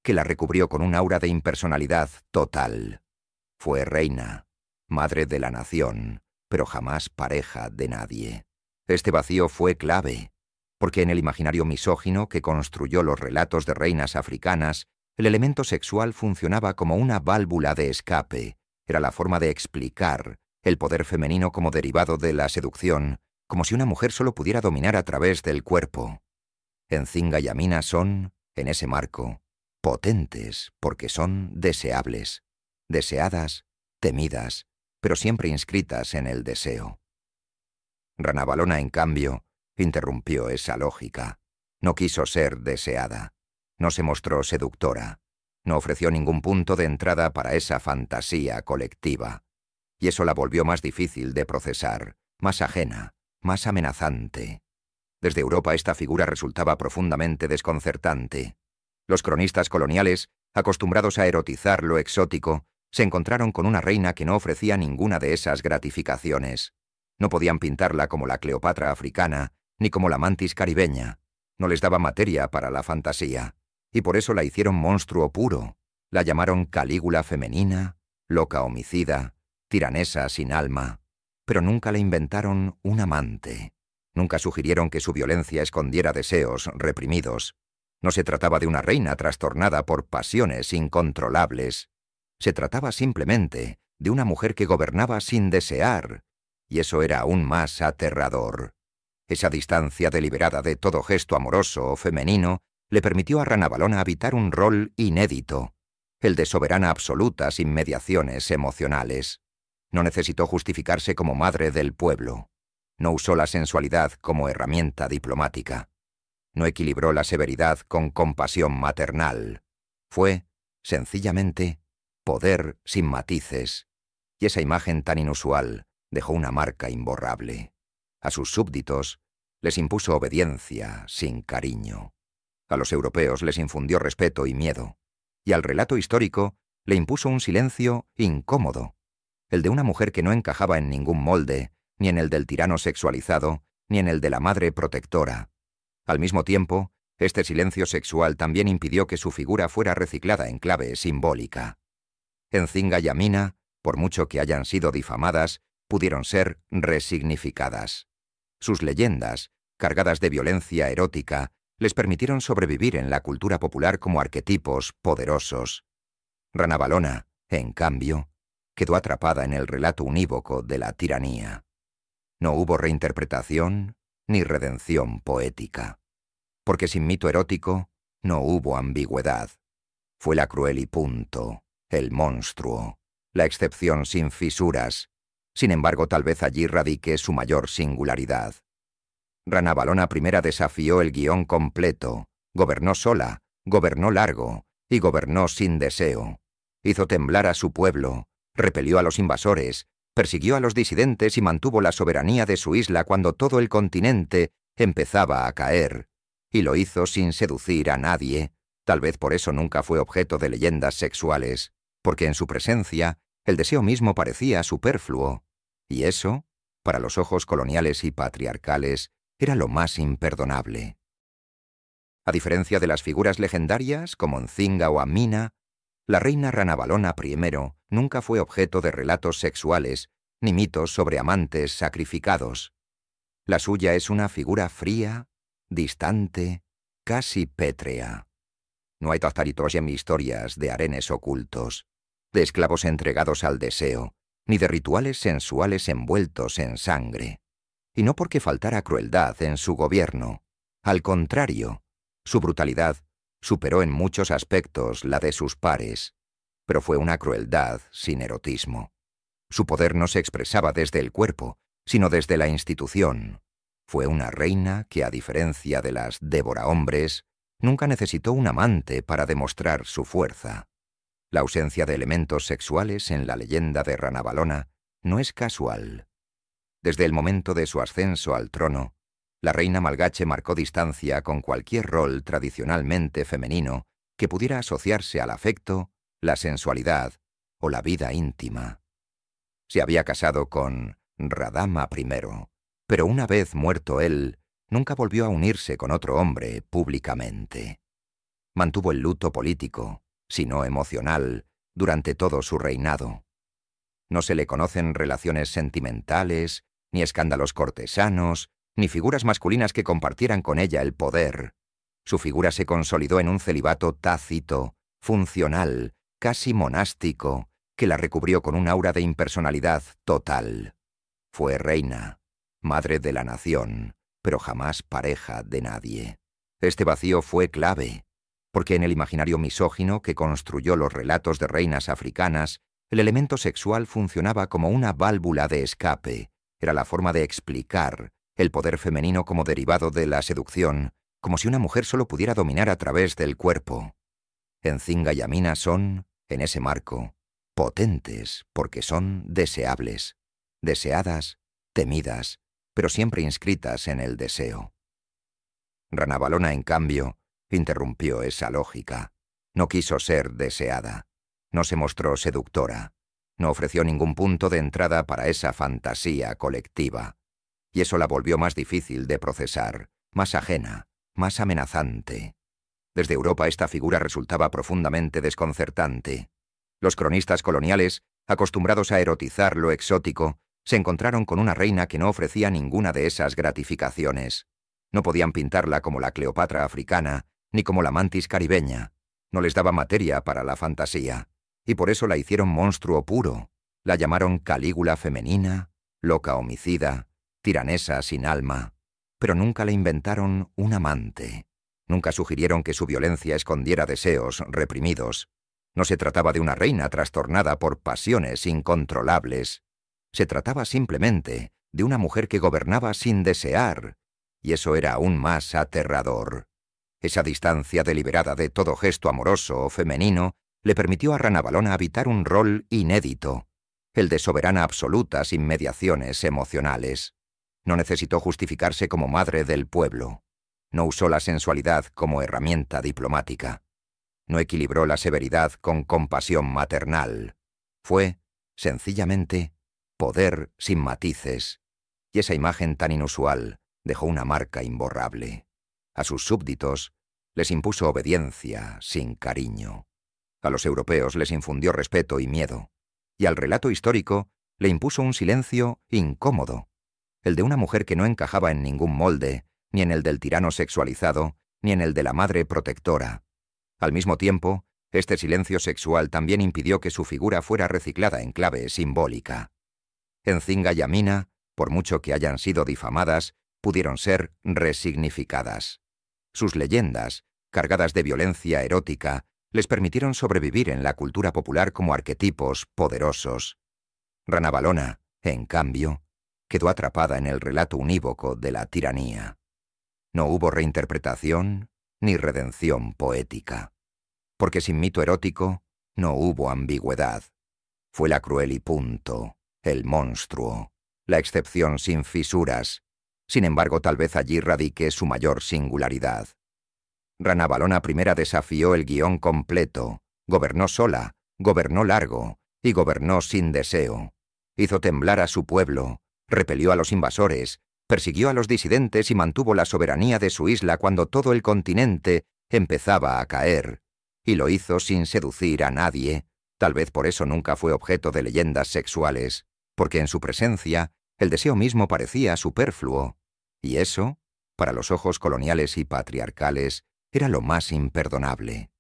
que la recubrió con un aura de impersonalidad total. Fue reina, madre de la nación, pero jamás pareja de nadie. Este vacío fue clave, porque en el imaginario misógino que construyó los relatos de reinas africanas, el elemento sexual funcionaba como una válvula de escape, era la forma de explicar el poder femenino como derivado de la seducción, como si una mujer solo pudiera dominar a través del cuerpo. Nzinga y Amina son, en ese marco, potentes porque son deseables, deseadas, temidas, pero siempre inscritas en el deseo. Ranavalona, en cambio, interrumpió esa lógica. No quiso ser deseada. No se mostró seductora. No ofreció ningún punto de entrada para esa fantasía colectiva. Y eso la volvió más difícil de procesar, más ajena, más amenazante. Desde Europa esta figura resultaba profundamente desconcertante. Los cronistas coloniales, acostumbrados a erotizar lo exótico, se encontraron con una reina que no ofrecía ninguna de esas gratificaciones. No podían pintarla como la Cleopatra africana, ni como la mantis caribeña. No les daba materia para la fantasía, y por eso la hicieron monstruo puro. La llamaron Calígula femenina, loca homicida, tiranesa sin alma, pero nunca le inventaron un amante. Nunca sugirieron que su violencia escondiera deseos reprimidos. No se trataba de una reina trastornada por pasiones incontrolables. Se trataba simplemente de una mujer que gobernaba sin desear, y eso era aún más aterrador. Esa distancia deliberada de todo gesto amoroso o femenino le permitió a Ranavalona habitar un rol inédito, el de soberana absoluta sin mediaciones emocionales. No necesitó justificarse como madre del pueblo. No usó la sensualidad como herramienta diplomática. No equilibró la severidad con compasión maternal. Fue, sencillamente, poder sin matices. Y esa imagen tan inusual dejó una marca imborrable. A sus súbditos les impuso obediencia sin cariño. A los europeos les infundió respeto y miedo. Y al relato histórico le impuso un silencio incómodo, el de una mujer que no encajaba en ningún molde, ni en el del tirano sexualizado, ni en el de la madre protectora. Al mismo tiempo, este silencio sexual también impidió que su figura fuera reciclada en clave simbólica. Nzinga y Amina, por mucho que hayan sido difamadas, pudieron ser resignificadas. Sus leyendas, cargadas de violencia erótica, les permitieron sobrevivir en la cultura popular como arquetipos poderosos. Ranavalona, en cambio, quedó atrapada en el relato unívoco de la tiranía. No hubo reinterpretación ni redención poética. Porque sin mito erótico no hubo ambigüedad. Fue la cruel y punto, el monstruo, la excepción sin fisuras. Sin embargo, tal vez allí radique su mayor singularidad. Ranavalona primera desafió el guión completo, gobernó sola, gobernó largo y gobernó sin deseo. Hizo temblar a su pueblo, repelió a los invasores, persiguió a los disidentes y mantuvo la soberanía de su isla cuando todo el continente empezaba a caer. Y lo hizo sin seducir a nadie. Tal vez por eso nunca fue objeto de leyendas sexuales, porque en su presencia el deseo mismo parecía superfluo. Y eso, para los ojos coloniales y patriarcales, era lo más imperdonable. A diferencia de las figuras legendarias, como Nzinga o Amina, la reina Ranavalona primero nunca fue objeto de relatos sexuales, ni mitos sobre amantes sacrificados. La suya es una figura fría, distante, casi pétrea. No hay tazaritos en historias de harenes ocultos, de esclavos entregados al deseo, ni de rituales sensuales envueltos en sangre. Y no porque faltara crueldad en su gobierno. Al contrario, su brutalidad superó en muchos aspectos la de sus pares, pero fue una crueldad sin erotismo. Su poder no se expresaba desde el cuerpo, sino desde la institución. Fue una reina que, a diferencia de las devorahombres, nunca necesitó un amante para demostrar su fuerza. La ausencia de elementos sexuales en la leyenda de Ranavalona no es casual. Desde el momento de su ascenso al trono, la reina malgache marcó distancia con cualquier rol tradicionalmente femenino que pudiera asociarse al afecto, la sensualidad o la vida íntima. Se había casado con Radama primero, pero una vez muerto él, nunca volvió a unirse con otro hombre públicamente. Mantuvo el luto político, si no emocional, durante todo su reinado. No se le conocen relaciones sentimentales, ni escándalos cortesanos, ni figuras masculinas que compartieran con ella el poder. Su figura se consolidó en un celibato tácito, funcional, casi monástico, que la recubrió con un aura de impersonalidad total. Fue reina, madre de la nación, pero jamás pareja de nadie. Este vacío fue clave, porque en el imaginario misógino que construyó los relatos de reinas africanas, el elemento sexual funcionaba como una válvula de escape, era la forma de explicar el poder femenino como derivado de la seducción, como si una mujer solo pudiera dominar a través del cuerpo. Nzinga y Amina son, en ese marco, potentes porque son deseables, deseadas, temidas, pero siempre inscritas en el deseo. Ranavalona, en cambio, interrumpió esa lógica. No quiso ser deseada. No se mostró seductora. No ofreció ningún punto de entrada para esa fantasía colectiva. Y eso la volvió más difícil de procesar, más ajena, más amenazante. Desde Europa esta figura resultaba profundamente desconcertante. Los cronistas coloniales, acostumbrados a erotizar lo exótico, se encontraron con una reina que no ofrecía ninguna de esas gratificaciones. No podían pintarla como la Cleopatra africana, ni como la mantis caribeña. No les daba materia para la fantasía, y por eso la hicieron monstruo puro. La llamaron Calígula femenina, loca homicida, tiranesa sin alma. Pero nunca le inventaron un amante. Nunca sugirieron que su violencia escondiera deseos reprimidos. No se trataba de una reina trastornada por pasiones incontrolables. Se trataba simplemente de una mujer que gobernaba sin desear, y eso era aún más aterrador. Esa distancia deliberada de todo gesto amoroso o femenino le permitió a Ranavalona habitar un rol inédito, el de soberana absoluta sin mediaciones emocionales. No necesitó justificarse como madre del pueblo. No usó la sensualidad como herramienta diplomática. No equilibró la severidad con compasión maternal. Fue, sencillamente, poder sin matices. Y esa imagen tan inusual dejó una marca imborrable. A sus súbditos les impuso obediencia sin cariño. A los europeos les infundió respeto y miedo. Y al relato histórico le impuso un silencio incómodo, el de una mujer que no encajaba en ningún molde, ni en el del tirano sexualizado, ni en el de la madre protectora. Al mismo tiempo, este silencio sexual también impidió que su figura fuera reciclada en clave simbólica. Nzinga y Amina, por mucho que hayan sido difamadas, pudieron ser resignificadas. Sus leyendas, cargadas de violencia erótica, les permitieron sobrevivir en la cultura popular como arquetipos poderosos. Ranavalona, en cambio, quedó atrapada en el relato unívoco de la tiranía. No hubo reinterpretación ni redención poética. Porque sin mito erótico no hubo ambigüedad. Fue la cruel y punto, el monstruo, la excepción sin fisuras. Sin embargo, tal vez allí radique su mayor singularidad. Ranavalona primera desafió el guión completo, gobernó sola, gobernó largo y gobernó sin deseo. Hizo temblar a su pueblo, repelió a los invasores, persiguió a los disidentes y mantuvo la soberanía de su isla cuando todo el continente empezaba a caer. Y lo hizo sin seducir a nadie. Tal vez por eso nunca fue objeto de leyendas sexuales, porque en su presencia el deseo mismo parecía superfluo. Y eso, para los ojos coloniales y patriarcales, era lo más imperdonable.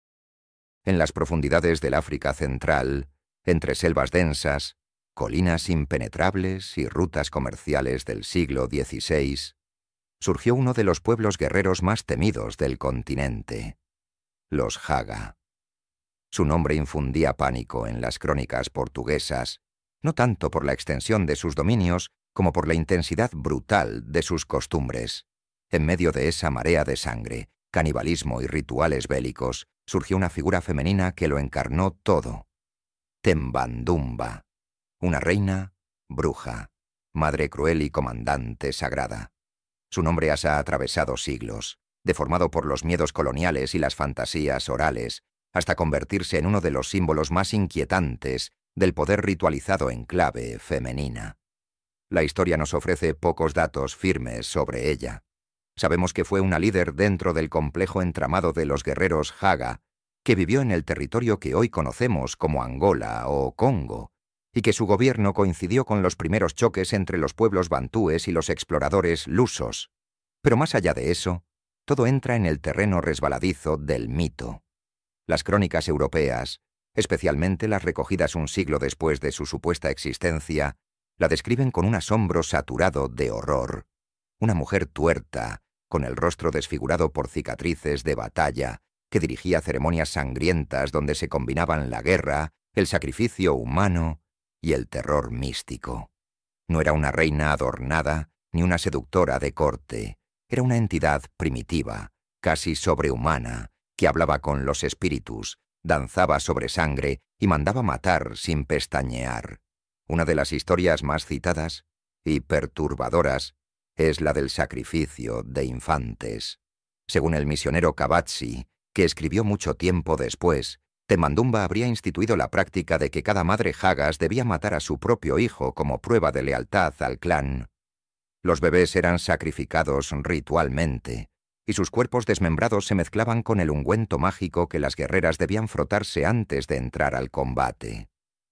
En las profundidades del África central, entre selvas densas, colinas impenetrables y rutas comerciales del siglo dieciséis, surgió uno de los pueblos guerreros más temidos del continente, los Haga. Su nombre infundía pánico en las crónicas portuguesas, no tanto por la extensión de sus dominios como por la intensidad brutal de sus costumbres. En medio de esa marea de sangre, canibalismo y rituales bélicos, surgió una figura femenina que lo encarnó todo. Tembandumba, una reina, bruja, madre cruel y comandante sagrada. Su nombre ha atravesado siglos, deformado por los miedos coloniales y las fantasías orales, hasta convertirse en uno de los símbolos más inquietantes del poder ritualizado en clave femenina. La historia nos ofrece pocos datos firmes sobre ella. Sabemos que fue una líder dentro del complejo entramado de los guerreros Haga, que vivió en el territorio que hoy conocemos como Angola o Congo, y que su gobierno coincidió con los primeros choques entre los pueblos bantúes y los exploradores lusos. Pero más allá de eso, todo entra en el terreno resbaladizo del mito. Las crónicas europeas, especialmente las recogidas un siglo después de su supuesta existencia, la describen con un asombro saturado de horror. Una mujer tuerta, con el rostro desfigurado por cicatrices de batalla, que dirigía ceremonias sangrientas donde se combinaban la guerra, el sacrificio humano y el terror místico. No era una reina adornada ni una seductora de corte. Era una entidad primitiva, casi sobrehumana, que hablaba con los espíritus, danzaba sobre sangre y mandaba matar sin pestañear. Una de las historias más citadas y perturbadoras es la del sacrificio de infantes. Según el misionero Kabatsi, que escribió mucho tiempo después, Tembandumba habría instituido la práctica de que cada madre Hagas debía matar a su propio hijo como prueba de lealtad al clan. Los bebés eran sacrificados ritualmente, y sus cuerpos desmembrados se mezclaban con el ungüento mágico que las guerreras debían frotarse antes de entrar al combate.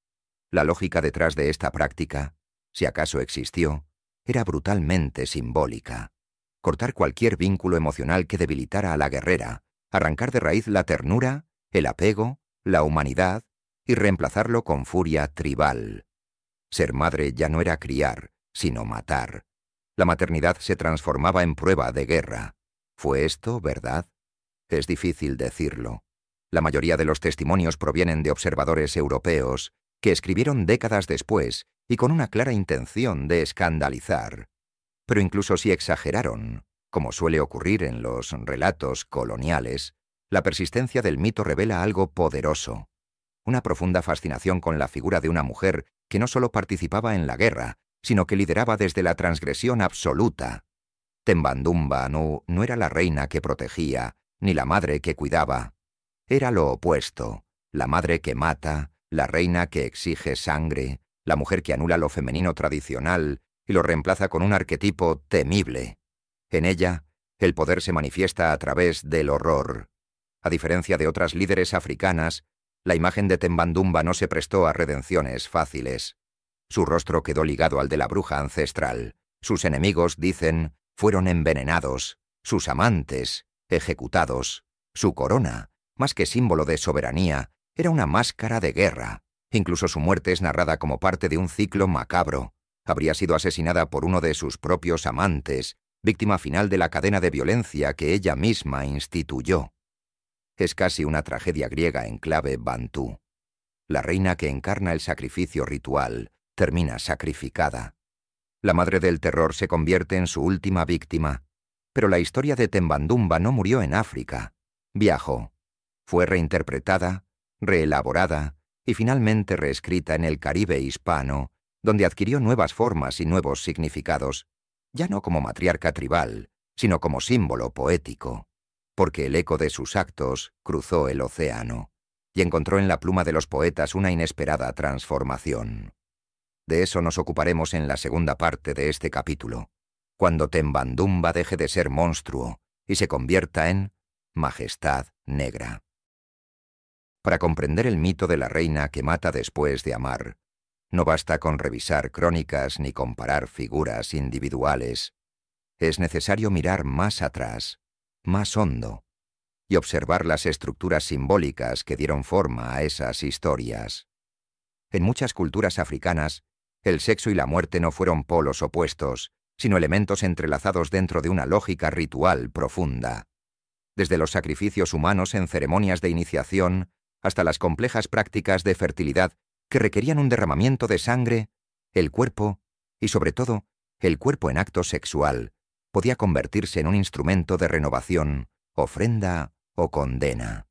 La lógica detrás de esta práctica, si acaso existió, era brutalmente simbólica. Cortar cualquier vínculo emocional que debilitara a la guerrera, arrancar de raíz la ternura, el apego, la humanidad y reemplazarlo con furia tribal. Ser madre ya no era criar, sino matar. La maternidad se transformaba en prueba de guerra. ¿Fue esto verdad? Es difícil decirlo. La mayoría de los testimonios provienen de observadores europeos que escribieron décadas después y con una clara intención de escandalizar. Pero incluso si exageraron, como suele ocurrir en los relatos coloniales, la persistencia del mito revela algo poderoso. Una profunda fascinación con la figura de una mujer que no solo participaba en la guerra, sino que lideraba desde la transgresión absoluta. Tembandumba no, no era la reina que protegía, ni la madre que cuidaba. Era lo opuesto, la madre que mata, la reina que exige sangre, la mujer que anula lo femenino tradicional y lo reemplaza con un arquetipo temible. En ella, el poder se manifiesta a través del horror. A diferencia de otras líderes africanas, la imagen de Tembandumba no se prestó a redenciones fáciles. Su rostro quedó ligado al de la bruja ancestral. Sus enemigos, dicen, fueron envenenados, sus amantes, ejecutados. Su corona, más que símbolo de soberanía, era una máscara de guerra. Incluso su muerte es narrada como parte de un ciclo macabro. Habría sido asesinada por uno de sus propios amantes, víctima final de la cadena de violencia que ella misma instituyó. Es casi una tragedia griega en clave bantú. La reina que encarna el sacrificio ritual termina sacrificada. La madre del terror se convierte en su última víctima. Pero la historia de Tembandumba no murió en África. Viajó. Fue reinterpretada, reelaborada y finalmente reescrita en el Caribe hispano, donde adquirió nuevas formas y nuevos significados, ya no como matriarca tribal, sino como símbolo poético, porque el eco de sus actos cruzó el océano y encontró en la pluma de los poetas una inesperada transformación. De eso nos ocuparemos en la segunda parte de este capítulo, cuando Tembandumba deje de ser monstruo y se convierta en majestad negra. Para comprender el mito de la reina que mata después de amar, no basta con revisar crónicas ni comparar figuras individuales. Es necesario mirar más atrás, más hondo, y observar las estructuras simbólicas que dieron forma a esas historias. En muchas culturas africanas, el sexo y la muerte no fueron polos opuestos, sino elementos entrelazados dentro de una lógica ritual profunda. Desde los sacrificios humanos en ceremonias de iniciación hasta las complejas prácticas de fertilidad que requerían un derramamiento de sangre, el cuerpo, y sobre todo, el cuerpo en acto sexual, podía convertirse en un instrumento de renovación, ofrenda o condena.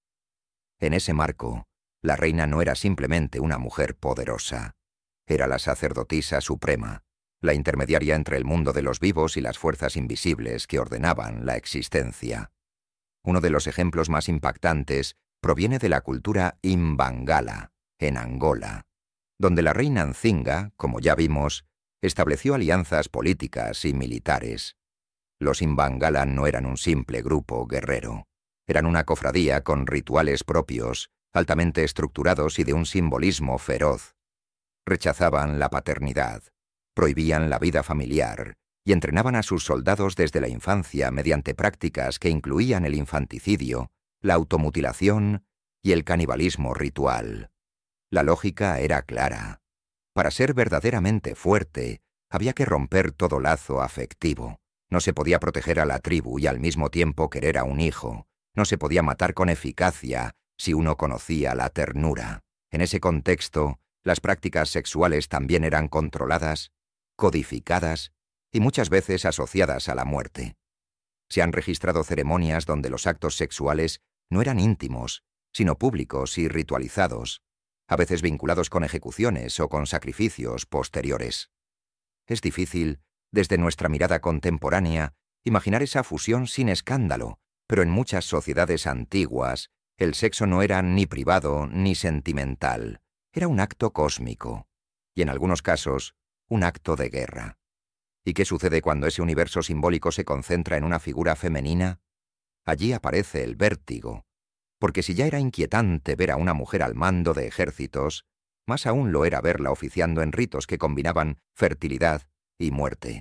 En ese marco, la reina no era simplemente una mujer poderosa. Era la sacerdotisa suprema, la intermediaria entre el mundo de los vivos y las fuerzas invisibles que ordenaban la existencia. Uno de los ejemplos más impactantes proviene de la cultura imbangala, en Angola, donde la reina Nzinga, como ya vimos, estableció alianzas políticas y militares. Los Imbangala no eran un simple grupo guerrero. Eran una cofradía con rituales propios, altamente estructurados y de un simbolismo feroz. Rechazaban la paternidad, prohibían la vida familiar y entrenaban a sus soldados desde la infancia mediante prácticas que incluían el infanticidio, la automutilación y el canibalismo ritual. La lógica era clara. Para ser verdaderamente fuerte, había que romper todo lazo afectivo. No se podía proteger a la tribu y al mismo tiempo querer a un hijo. No se podía matar con eficacia si uno conocía la ternura. En ese contexto, las prácticas sexuales también eran controladas, codificadas y muchas veces asociadas a la muerte. Se han registrado ceremonias donde los actos sexuales no eran íntimos, sino públicos y ritualizados, a veces vinculados con ejecuciones o con sacrificios posteriores. Es difícil, desde nuestra mirada contemporánea, imaginar esa fusión sin escándalo, pero en muchas sociedades antiguas, el sexo no era ni privado ni sentimental, era un acto cósmico, y en algunos casos, un acto de guerra. ¿Y qué sucede cuando ese universo simbólico se concentra en una figura femenina? Allí aparece el vértigo, porque si ya era inquietante ver a una mujer al mando de ejércitos, más aún lo era verla oficiando en ritos que combinaban fertilidad y muerte.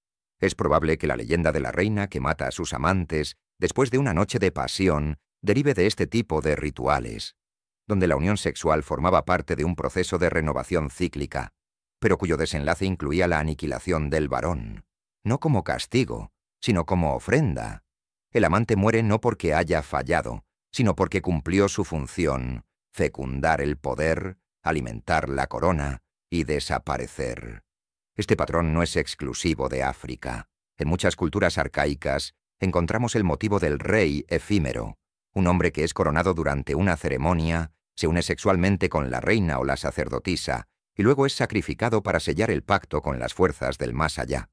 Es probable que la leyenda de la reina que mata a sus amantes después de una noche de pasión derive de este tipo de rituales, donde la unión sexual formaba parte de un proceso de renovación cíclica, pero cuyo desenlace incluía la aniquilación del varón, no como castigo, sino como ofrenda. El amante muere no porque haya fallado, sino porque cumplió su función, fecundar el poder, alimentar la corona y desaparecer. Este patrón no es exclusivo de África. En muchas culturas arcaicas encontramos el motivo del rey efímero, un hombre que es coronado durante una ceremonia, se une sexualmente con la reina o la sacerdotisa, y luego es sacrificado para sellar el pacto con las fuerzas del más allá.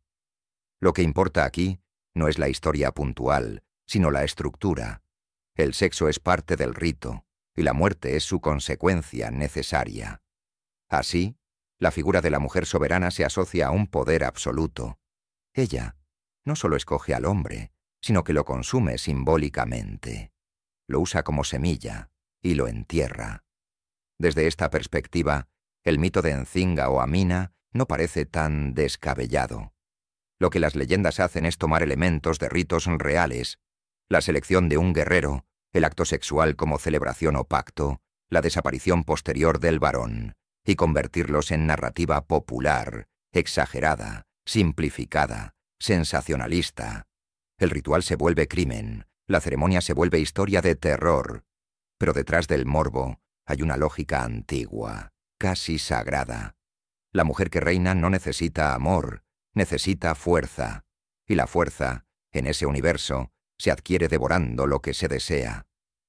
Lo que importa aquí no es la historia puntual, sino la estructura. El sexo es parte del rito, y la muerte es su consecuencia necesaria. Así, la figura de la mujer soberana se asocia a un poder absoluto. Ella no solo escoge al hombre, sino que lo consume simbólicamente. Lo usa como semilla y lo entierra. Desde esta perspectiva, el mito de Nzinga o Amina no parece tan descabellado. Lo que las leyendas hacen es tomar elementos de ritos reales, la selección de un guerrero, el acto sexual como celebración o pacto, la desaparición posterior del varón, y convertirlos en narrativa popular, exagerada, simplificada, sensacionalista. El ritual se vuelve crimen, la ceremonia se vuelve historia de terror, pero detrás del morbo hay una lógica antigua, casi sagrada. La mujer que reina no necesita amor, necesita fuerza, y la fuerza, en ese universo, se adquiere devorando lo que se desea.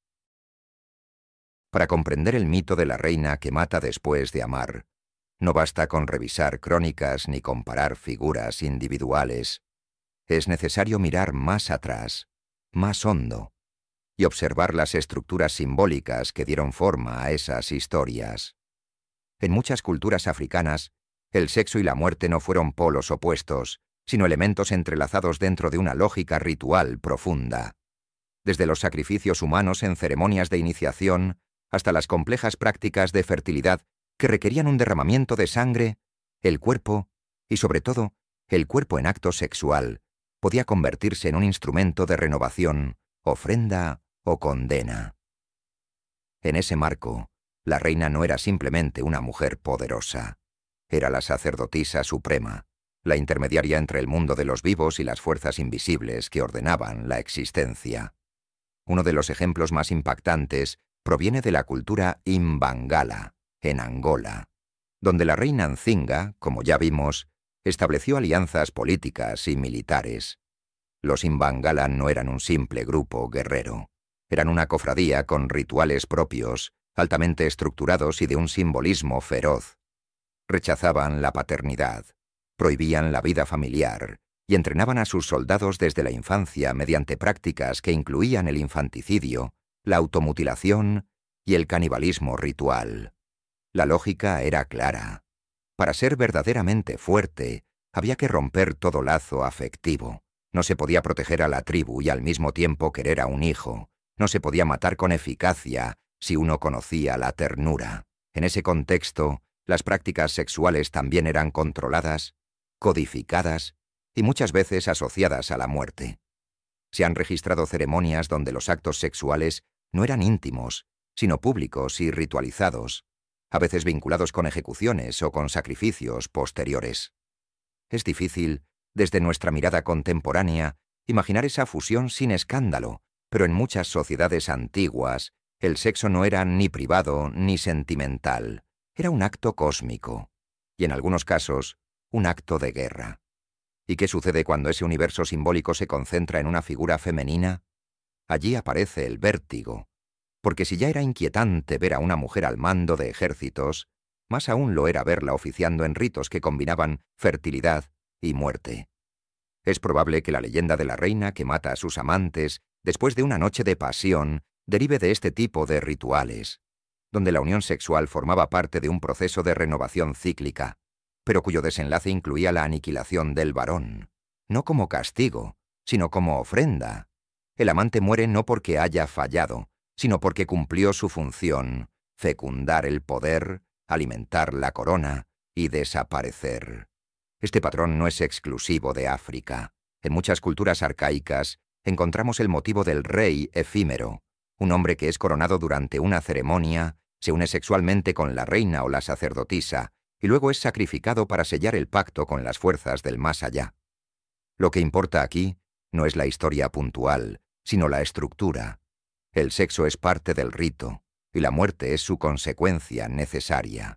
Para comprender el mito de la reina que mata después de amar, no basta con revisar crónicas ni comparar figuras individuales. Es necesario mirar más atrás, más hondo, y observar las estructuras simbólicas que dieron forma a esas historias. En muchas culturas africanas, el sexo y la muerte no fueron polos opuestos, sino elementos entrelazados dentro de una lógica ritual profunda. Desde los sacrificios humanos en ceremonias de iniciación hasta las complejas prácticas de fertilidad que requerían un derramamiento de sangre, el cuerpo, y sobre todo, el cuerpo en acto sexual, podía convertirse en un instrumento de renovación, ofrenda o condena. En ese marco, la reina no era simplemente una mujer poderosa. Era la sacerdotisa suprema, la intermediaria entre el mundo de los vivos y las fuerzas invisibles que ordenaban la existencia. Uno de los ejemplos más impactantes proviene de la cultura Imbangala, en Angola, donde la reina Nzinga, como ya vimos, estableció alianzas políticas y militares. Los Imbangala no eran un simple grupo guerrero. Eran una cofradía con rituales propios, altamente estructurados y de un simbolismo feroz. Rechazaban la paternidad, prohibían la vida familiar y entrenaban a sus soldados desde la infancia mediante prácticas que incluían el infanticidio, la automutilación y el canibalismo ritual. La lógica era clara. Para ser verdaderamente fuerte, había que romper todo lazo afectivo. No se podía proteger a la tribu y al mismo tiempo querer a un hijo. No se podía matar con eficacia si uno conocía la ternura. En ese contexto, las prácticas sexuales también eran controladas, codificadas y muchas veces asociadas a la muerte. Se han registrado ceremonias donde los actos sexuales no eran íntimos, sino públicos y ritualizados, a veces vinculados con ejecuciones o con sacrificios posteriores. Es difícil, desde nuestra mirada contemporánea, imaginar esa fusión sin escándalo, pero en muchas sociedades antiguas, el sexo no era ni privado ni sentimental, era un acto cósmico, y en algunos casos, un acto de guerra. ¿Y qué sucede cuando ese universo simbólico se concentra en una figura femenina? Allí aparece el vértigo, porque si ya era inquietante ver a una mujer al mando de ejércitos, más aún lo era verla oficiando en ritos que combinaban fertilidad y muerte. Es probable que la leyenda de la reina que mata a sus amantes después de una noche de pasión derive de este tipo de rituales, donde la unión sexual formaba parte de un proceso de renovación cíclica, pero cuyo desenlace incluía la aniquilación del varón, no como castigo, sino como ofrenda. El amante muere no porque haya fallado, sino porque cumplió su función, fecundar el poder, alimentar la corona y desaparecer. Este patrón no es exclusivo de África. En muchas culturas arcaicas encontramos el motivo del rey efímero, un hombre que es coronado durante una ceremonia, se une sexualmente con la reina o la sacerdotisa, y luego es sacrificado para sellar el pacto con las fuerzas del más allá. Lo que importa aquí no es la historia puntual, sino la estructura. El sexo es parte del rito, y la muerte es su consecuencia necesaria.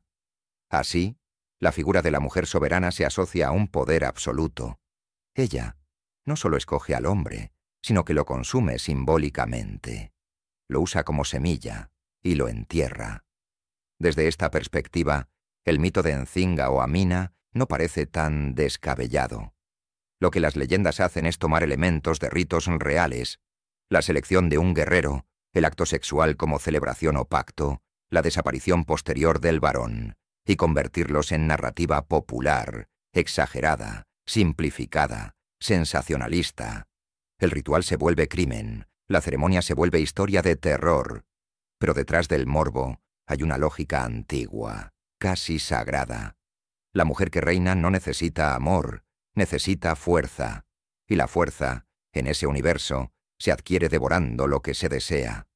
Así, la figura de la mujer soberana se asocia a un poder absoluto. Ella no solo escoge al hombre, sino que lo consume simbólicamente. Lo usa como semilla y lo entierra. Desde esta perspectiva, el mito de Nzinga o Amina no parece tan descabellado. Lo que las leyendas hacen es tomar elementos de ritos reales, la selección de un guerrero, el acto sexual como celebración o pacto, la desaparición posterior del varón, y convertirlos en narrativa popular, exagerada, simplificada, sensacionalista. El ritual se vuelve crimen, la ceremonia se vuelve historia de terror, pero detrás del morbo hay una lógica antigua, casi sagrada. La mujer que reina no necesita amor, necesita fuerza, y la fuerza, en ese universo, se adquiere devorando lo que se desea.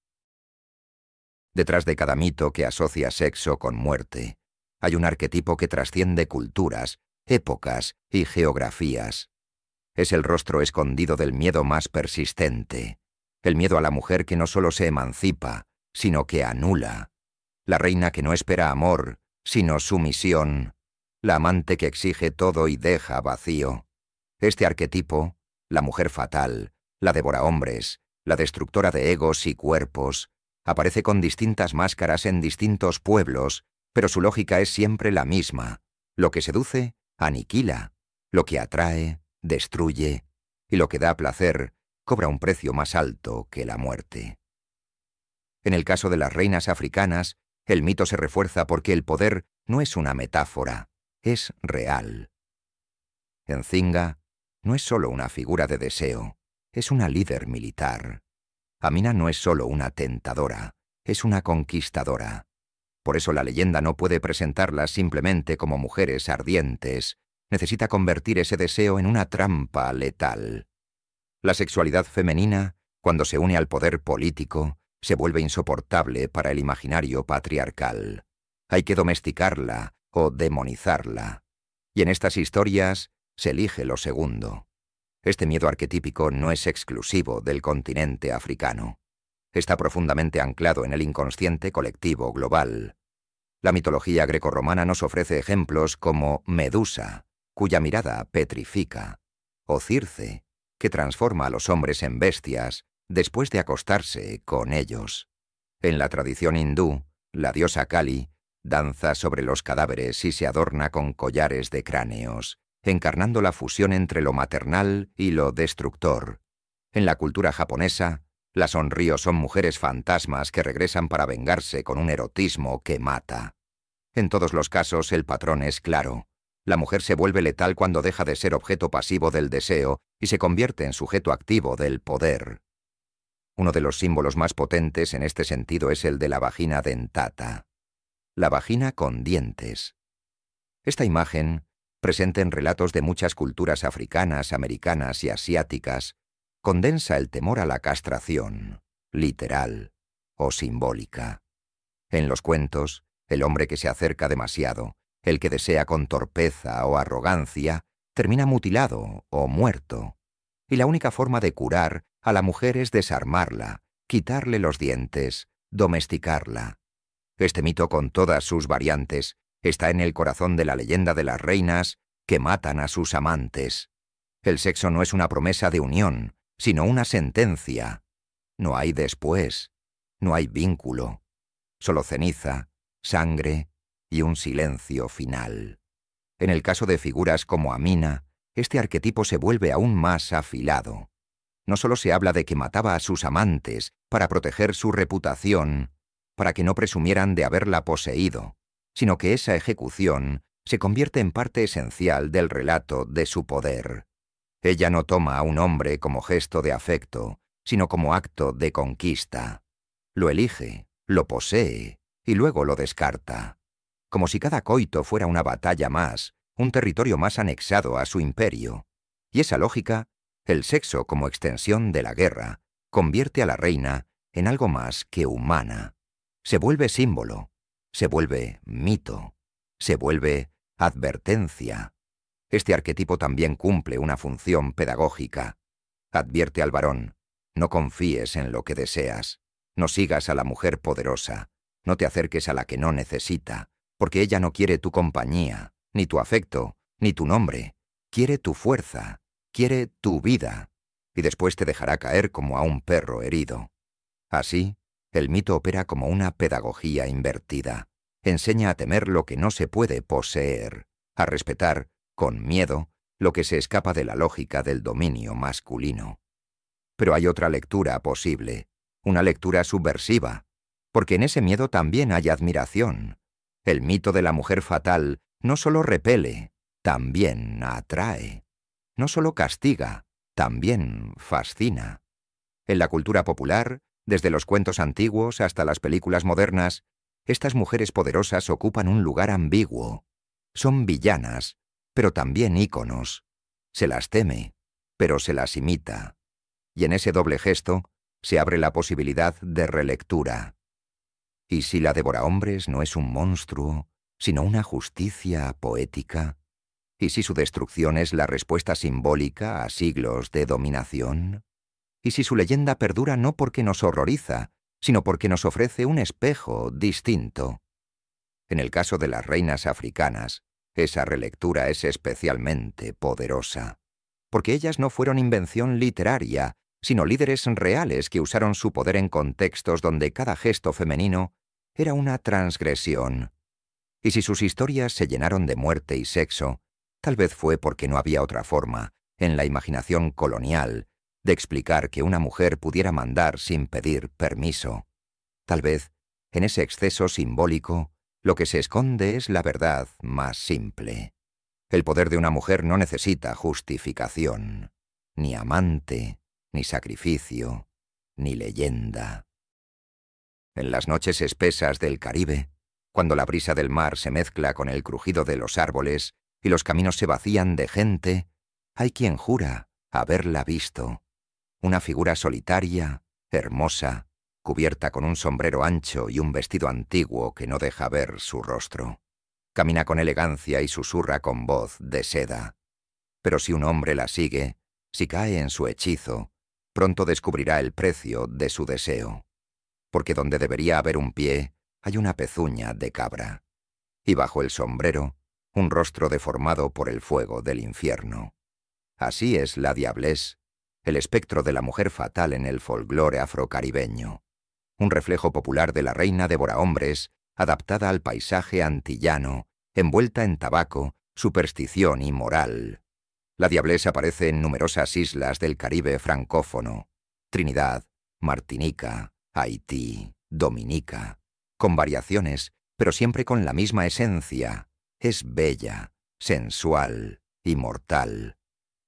Detrás de cada mito que asocia sexo con muerte, hay un arquetipo que trasciende culturas, épocas y geografías. Es el rostro escondido del miedo más persistente, el miedo a la mujer que no solo se emancipa, sino que anula, la reina que no espera amor, sino sumisión, la amante que exige todo y deja vacío. Este arquetipo, la mujer fatal, la devorahombres, la destructora de egos y cuerpos, aparece con distintas máscaras en distintos pueblos, pero su lógica es siempre la misma. Lo que seduce, aniquila. Lo que atrae, destruye. Y lo que da placer, cobra un precio más alto que la muerte. En el caso de las reinas africanas, el mito se refuerza porque el poder no es una metáfora, es real. Nzinga no es solo una figura de deseo, es una líder militar. Amina no es solo una tentadora, es una conquistadora. Por eso la leyenda no puede presentarlas simplemente como mujeres ardientes, necesita convertir ese deseo en una trampa letal. La sexualidad femenina, cuando se une al poder político, se vuelve insoportable para el imaginario patriarcal. Hay que domesticarla o demonizarla. Y en estas historias se elige lo segundo. Este miedo arquetípico no es exclusivo del continente africano. Está profundamente anclado en el inconsciente colectivo global. La mitología grecorromana nos ofrece ejemplos como Medusa, cuya mirada petrifica, o Circe, que transforma a los hombres en bestias después de acostarse con ellos. En la tradición hindú, la diosa Kali danza sobre los cadáveres y se adorna con collares de cráneos, encarnando la fusión entre lo maternal y lo destructor. En la cultura japonesa, las onryo son mujeres fantasmas que regresan para vengarse con un erotismo que mata. En todos los casos el patrón es claro. La mujer se vuelve letal cuando deja de ser objeto pasivo del deseo y se convierte en sujeto activo del poder. Uno de los símbolos más potentes en este sentido es el de la vagina dentata, la vagina con dientes. Esta imagen, presente en relatos de muchas culturas africanas, americanas y asiáticas, condensa el temor a la castración, literal o simbólica. En los cuentos, el hombre que se acerca demasiado, el que desea con torpeza o arrogancia, termina mutilado o muerto. Y la única forma de curar a la mujer es desarmarla, quitarle los dientes, domesticarla. Este mito, con todas sus variantes, está en el corazón de la leyenda de las reinas que matan a sus amantes. El sexo no es una promesa de unión, sino una sentencia. No hay después, no hay vínculo, solo ceniza, sangre y un silencio final. En el caso de figuras como Amina, este arquetipo se vuelve aún más afilado. No solo se habla de que mataba a sus amantes para proteger su reputación, para que no presumieran de haberla poseído, sino que esa ejecución se convierte en parte esencial del relato de su poder. Ella no toma a un hombre como gesto de afecto, sino como acto de conquista. Lo elige, lo posee y luego lo descarta, como si cada coito fuera una batalla más, un territorio más anexado a su imperio. Y esa lógica, el sexo como extensión de la guerra, convierte a la reina en algo más que humana. Se vuelve símbolo, se vuelve mito, se vuelve advertencia. Este arquetipo también cumple una función pedagógica. Advierte al varón: no confíes en lo que deseas, no sigas a la mujer poderosa, no te acerques a la que no necesita, porque ella no quiere tu compañía, ni tu afecto, ni tu nombre, quiere tu fuerza, quiere tu vida, y después te dejará caer como a un perro herido. Así, el mito opera como una pedagogía invertida. Enseña a temer lo que no se puede poseer, a respetar, con miedo, lo que se escapa de la lógica del dominio masculino. Pero hay otra lectura posible, una lectura subversiva, porque en ese miedo también hay admiración. El mito de la mujer fatal no solo repele, también atrae. No solo castiga, también fascina. En la cultura popular, desde los cuentos antiguos hasta las películas modernas, estas mujeres poderosas ocupan un lugar ambiguo. Son villanas, pero también íconos. Se las teme, pero se las imita. Y en ese doble gesto se abre la posibilidad de relectura. ¿Y si la devorahombres no es un monstruo, sino una justicia poética? ¿Y si su destrucción es la respuesta simbólica a siglos de dominación? ¿Y si su leyenda perdura no porque nos horroriza, sino porque nos ofrece un espejo distinto? En el caso de las reinas africanas, esa relectura es especialmente poderosa, porque ellas no fueron invención literaria, sino líderes reales que usaron su poder en contextos donde cada gesto femenino era una transgresión. Y si sus historias se llenaron de muerte y sexo, tal vez fue porque no había otra forma, en la imaginación colonial, de explicar que una mujer pudiera mandar sin pedir permiso. Tal vez, en ese exceso simbólico, lo que se esconde es la verdad más simple. El poder de una mujer no necesita justificación, ni amante, ni sacrificio, ni leyenda. En las noches espesas del Caribe, cuando la brisa del mar se mezcla con el crujido de los árboles y los caminos se vacían de gente, hay quien jura haberla visto. Una figura solitaria, hermosa, cubierta con un sombrero ancho y un vestido antiguo que no deja ver su rostro. Camina con elegancia y susurra con voz de seda. Pero si un hombre la sigue, si cae en su hechizo, pronto descubrirá el precio de su deseo. Porque donde debería haber un pie, hay una pezuña de cabra. Y bajo el sombrero, un rostro deformado por el fuego del infierno. Así es la diablés, el espectro de la mujer fatal en el folclore afrocaribeño. Un reflejo popular de la reina devorahombres, adaptada al paisaje antillano, envuelta en tabaco, superstición y moral. La diablés aparece en numerosas islas del Caribe francófono: Trinidad, Martinica, Haití, Dominica, con variaciones, pero siempre con la misma esencia. Es bella, sensual y mortal.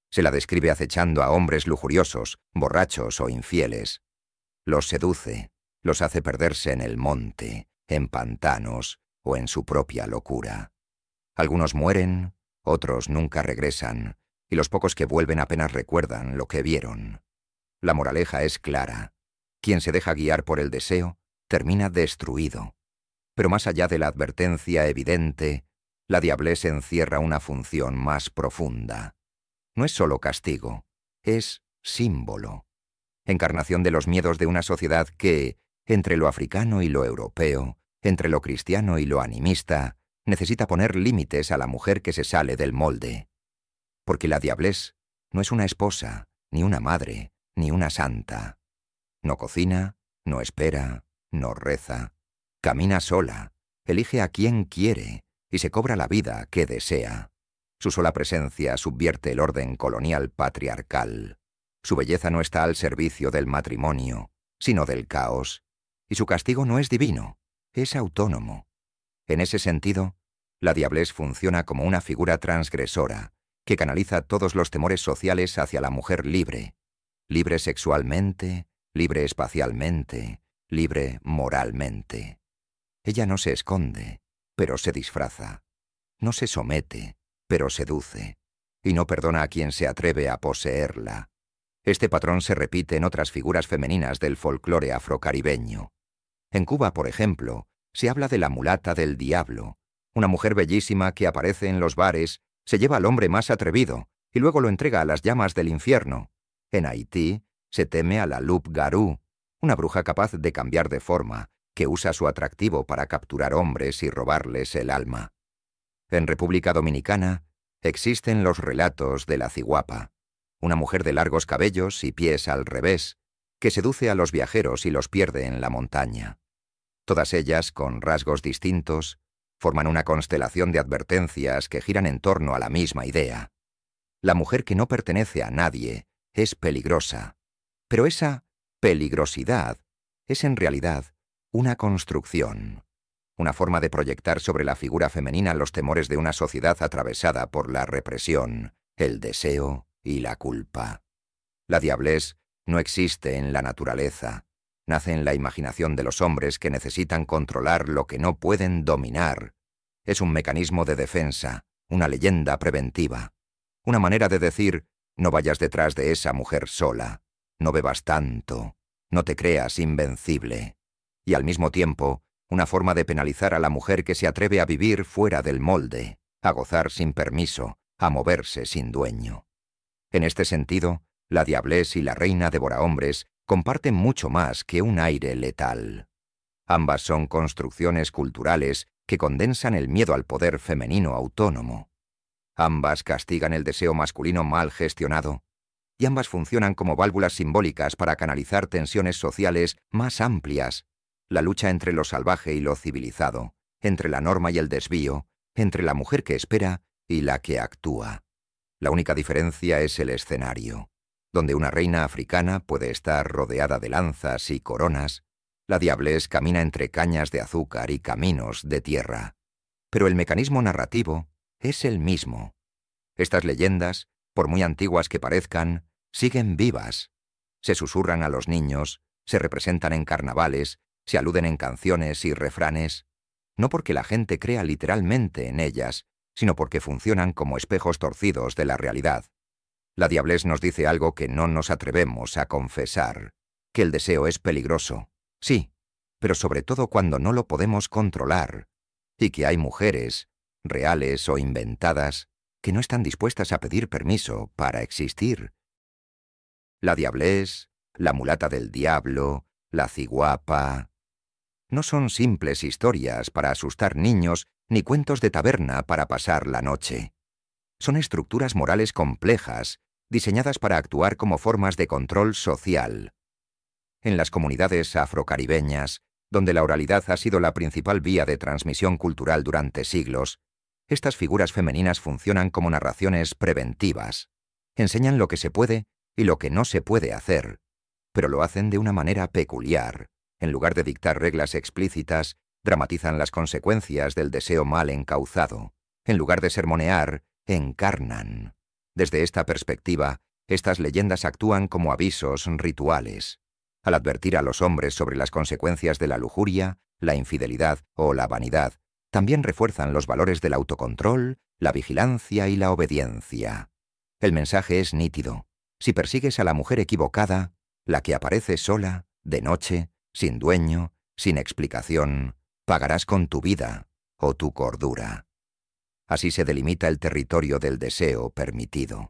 Se la describe acechando a hombres lujuriosos, borrachos o infieles. Los seduce, los hace perderse en el monte, en pantanos o en su propia locura. Algunos mueren, otros nunca regresan, y los pocos que vuelven apenas recuerdan lo que vieron. La moraleja es clara. Quien se deja guiar por el deseo, termina destruido. Pero más allá de la advertencia evidente, la diablez encierra una función más profunda. No es solo castigo, es símbolo. Encarnación de los miedos de una sociedad que, entre lo africano y lo europeo, entre lo cristiano y lo animista, necesita poner límites a la mujer que se sale del molde. Porque la diablez no es una esposa, ni una madre, ni una santa. No cocina, no espera, no reza. Camina sola, elige a quien quiere y se cobra la vida que desea. Su sola presencia subvierte el orden colonial patriarcal. Su belleza no está al servicio del matrimonio, sino del caos. Y su castigo no es divino, es autónomo. En ese sentido, la diablez funciona como una figura transgresora que canaliza todos los temores sociales hacia la mujer libre. Libre sexualmente, libre espacialmente, libre moralmente. Ella no se esconde, pero se disfraza. No se somete, pero seduce. Y no perdona a quien se atreve a poseerla. Este patrón se repite en otras figuras femeninas del folclore afrocaribeño. En Cuba, por ejemplo, se habla de la mulata del diablo, una mujer bellísima que aparece en los bares, se lleva al hombre más atrevido y luego lo entrega a las llamas del infierno. En Haití se teme a la loup-garou, una bruja capaz de cambiar de forma, que usa su atractivo para capturar hombres y robarles el alma. En República Dominicana existen los relatos de la ciguapa, una mujer de largos cabellos y pies al revés, que seduce a los viajeros y los pierde en la montaña. Todas ellas, con rasgos distintos, forman una constelación de advertencias que giran en torno a la misma idea. La mujer que no pertenece a nadie es peligrosa, pero esa peligrosidad es en realidad una construcción, una forma de proyectar sobre la figura femenina los temores de una sociedad atravesada por la represión, el deseo y la culpa. La diablez no existe en la naturaleza, nace en la imaginación de los hombres que necesitan controlar lo que no pueden dominar. Es un mecanismo de defensa, una leyenda preventiva, una manera de decir: no vayas detrás de esa mujer sola, no bebas tanto, no te creas invencible. Y al mismo tiempo, una forma de penalizar a la mujer que se atreve a vivir fuera del molde, a gozar sin permiso, a moverse sin dueño. En este sentido, la diablez y la reina devorahombres comparten mucho más que un aire letal. Ambas son construcciones culturales que condensan el miedo al poder femenino autónomo. Ambas castigan el deseo masculino mal gestionado, y ambas funcionan como válvulas simbólicas para canalizar tensiones sociales más amplias, la lucha entre lo salvaje y lo civilizado, entre la norma y el desvío, entre la mujer que espera y la que actúa. La única diferencia es el escenario. Donde una reina africana puede estar rodeada de lanzas y coronas, la diablez camina entre cañas de azúcar y caminos de tierra. Pero el mecanismo narrativo es el mismo. Estas leyendas, por muy antiguas que parezcan, siguen vivas. Se susurran a los niños, se representan en carnavales, se aluden en canciones y refranes, no porque la gente crea literalmente en ellas, sino porque funcionan como espejos torcidos de la realidad. La diablez nos dice algo que no nos atrevemos a confesar, que el deseo es peligroso, sí, pero sobre todo cuando no lo podemos controlar, y que hay mujeres, reales o inventadas, que no están dispuestas a pedir permiso para existir. La diablez, la mulata del diablo, la ciguapa, no son simples historias para asustar niños ni cuentos de taberna para pasar la noche. Son estructuras morales complejas, diseñadas para actuar como formas de control social. En las comunidades afrocaribeñas, donde la oralidad ha sido la principal vía de transmisión cultural durante siglos, estas figuras femeninas funcionan como narraciones preventivas. Enseñan lo que se puede y lo que no se puede hacer, pero lo hacen de una manera peculiar. En lugar de dictar reglas explícitas, dramatizan las consecuencias del deseo mal encauzado. En lugar de sermonear, encarnan. Desde esta perspectiva, estas leyendas actúan como avisos rituales. Al advertir a los hombres sobre las consecuencias de la lujuria, la infidelidad o la vanidad, también refuerzan los valores del autocontrol, la vigilancia y la obediencia. El mensaje es nítido. Si persigues a la mujer equivocada, la que aparece sola, de noche, sin dueño, sin explicación, pagarás con tu vida o tu cordura. Así se delimita el territorio del deseo permitido.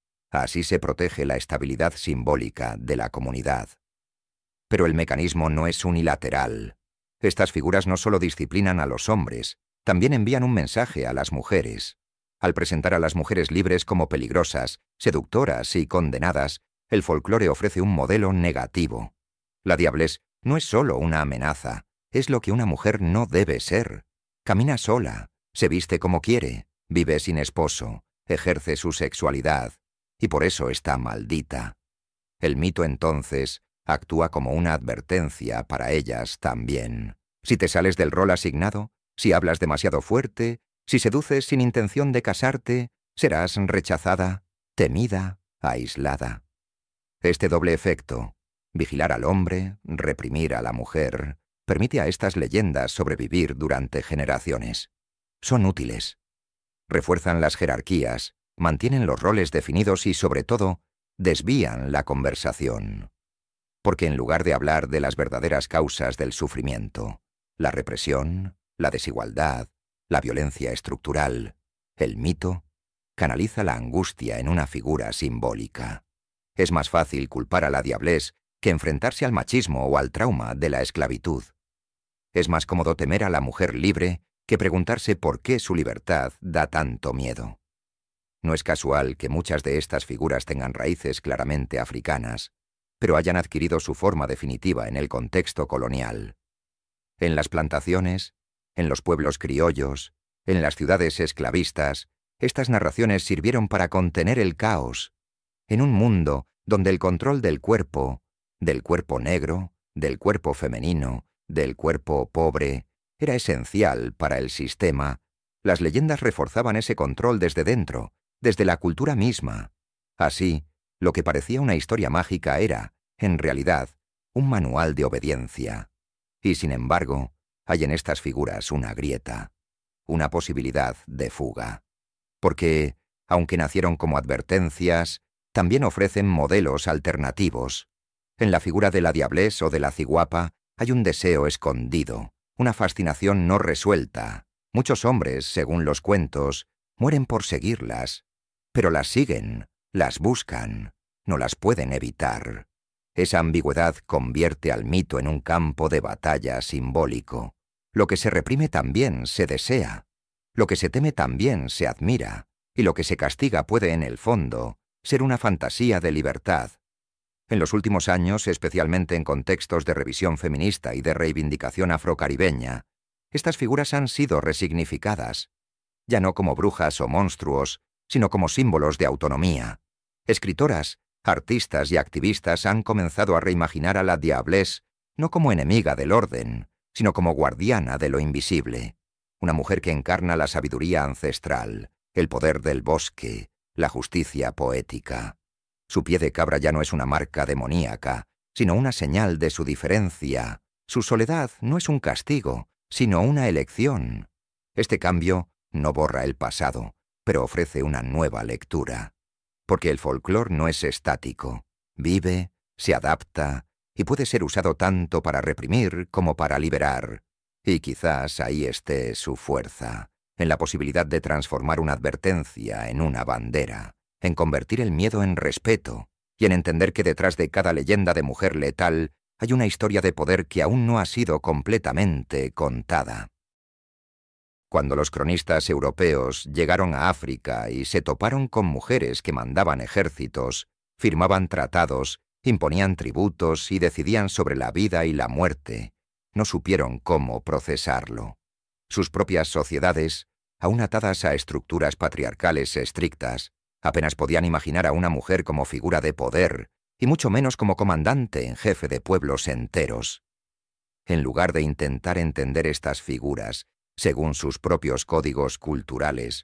Así se protege la estabilidad simbólica de la comunidad. Pero el mecanismo no es unilateral. Estas figuras no solo disciplinan a los hombres, también envían un mensaje a las mujeres. Al presentar a las mujeres libres como peligrosas, seductoras y condenadas, el folclore ofrece un modelo negativo. La diablés no es solo una amenaza, es lo que una mujer no debe ser. Camina sola, se viste como quiere, vive sin esposo, ejerce su sexualidad, y por eso está maldita. El mito entonces actúa como una advertencia para ellas también. Si te sales del rol asignado, si hablas demasiado fuerte, si seduces sin intención de casarte, serás rechazada, temida, aislada. Este doble efecto, vigilar al hombre, reprimir a la mujer, permite a estas leyendas sobrevivir durante generaciones. Son útiles. Refuerzan las jerarquías, mantienen los roles definidos y, sobre todo, desvían la conversación. Porque en lugar de hablar de las verdaderas causas del sufrimiento, la represión, la desigualdad, la violencia estructural, el mito canaliza la angustia en una figura simbólica. Es más fácil culpar a la diablés que enfrentarse al machismo o al trauma de la esclavitud. Es más cómodo temer a la mujer libre que preguntarse por qué su libertad da tanto miedo. No es casual que muchas de estas figuras tengan raíces claramente africanas, pero hayan adquirido su forma definitiva en el contexto colonial. En las plantaciones, en los pueblos criollos, en las ciudades esclavistas, estas narraciones sirvieron para contener el caos, en un mundo donde el control del cuerpo, del cuerpo negro, del cuerpo femenino, del cuerpo pobre, era esencial para el sistema. Las leyendas reforzaban ese control desde dentro, desde la cultura misma. Así, lo que parecía una historia mágica era, en realidad, un manual de obediencia. Y sin embargo, hay en estas figuras una grieta, una posibilidad de fuga. Porque, aunque nacieron como advertencias, también ofrecen modelos alternativos. En la figura de la diablés o de la ciguapa hay un deseo escondido, una fascinación no resuelta. Muchos hombres, según los cuentos, mueren por seguirlas, pero las siguen, las buscan, no las pueden evitar. Esa ambigüedad convierte al mito en un campo de batalla simbólico. Lo que se reprime también se desea, lo que se teme también se admira, y lo que se castiga puede, en el fondo, ser una fantasía de libertad. En los últimos años, especialmente en contextos de revisión feminista y de reivindicación afrocaribeña, estas figuras han sido resignificadas, ya no como brujas o monstruos, sino como símbolos de autonomía. Escritoras, artistas y activistas han comenzado a reimaginar a la diablés no como enemiga del orden, sino como guardiana de lo invisible, una mujer que encarna la sabiduría ancestral, el poder del bosque, la justicia poética. Su pie de cabra ya no es una marca demoníaca, sino una señal de su diferencia. Su soledad no es un castigo, sino una elección. Este cambio no borra el pasado, pero ofrece una nueva lectura. Porque el folclore no es estático, vive, se adapta y puede ser usado tanto para reprimir como para liberar. Y quizás ahí esté su fuerza, en la posibilidad de transformar una advertencia en una bandera, en convertir el miedo en respeto y en entender que detrás de cada leyenda de mujer letal hay una historia de poder que aún no ha sido completamente contada. Cuando los cronistas europeos llegaron a África y se toparon con mujeres que mandaban ejércitos, firmaban tratados, imponían tributos y decidían sobre la vida y la muerte, no supieron cómo procesarlo. Sus propias sociedades, aún atadas a estructuras patriarcales estrictas, apenas podían imaginar a una mujer como figura de poder, y mucho menos como comandante en jefe de pueblos enteros. En lugar de intentar entender estas figuras, según sus propios códigos culturales,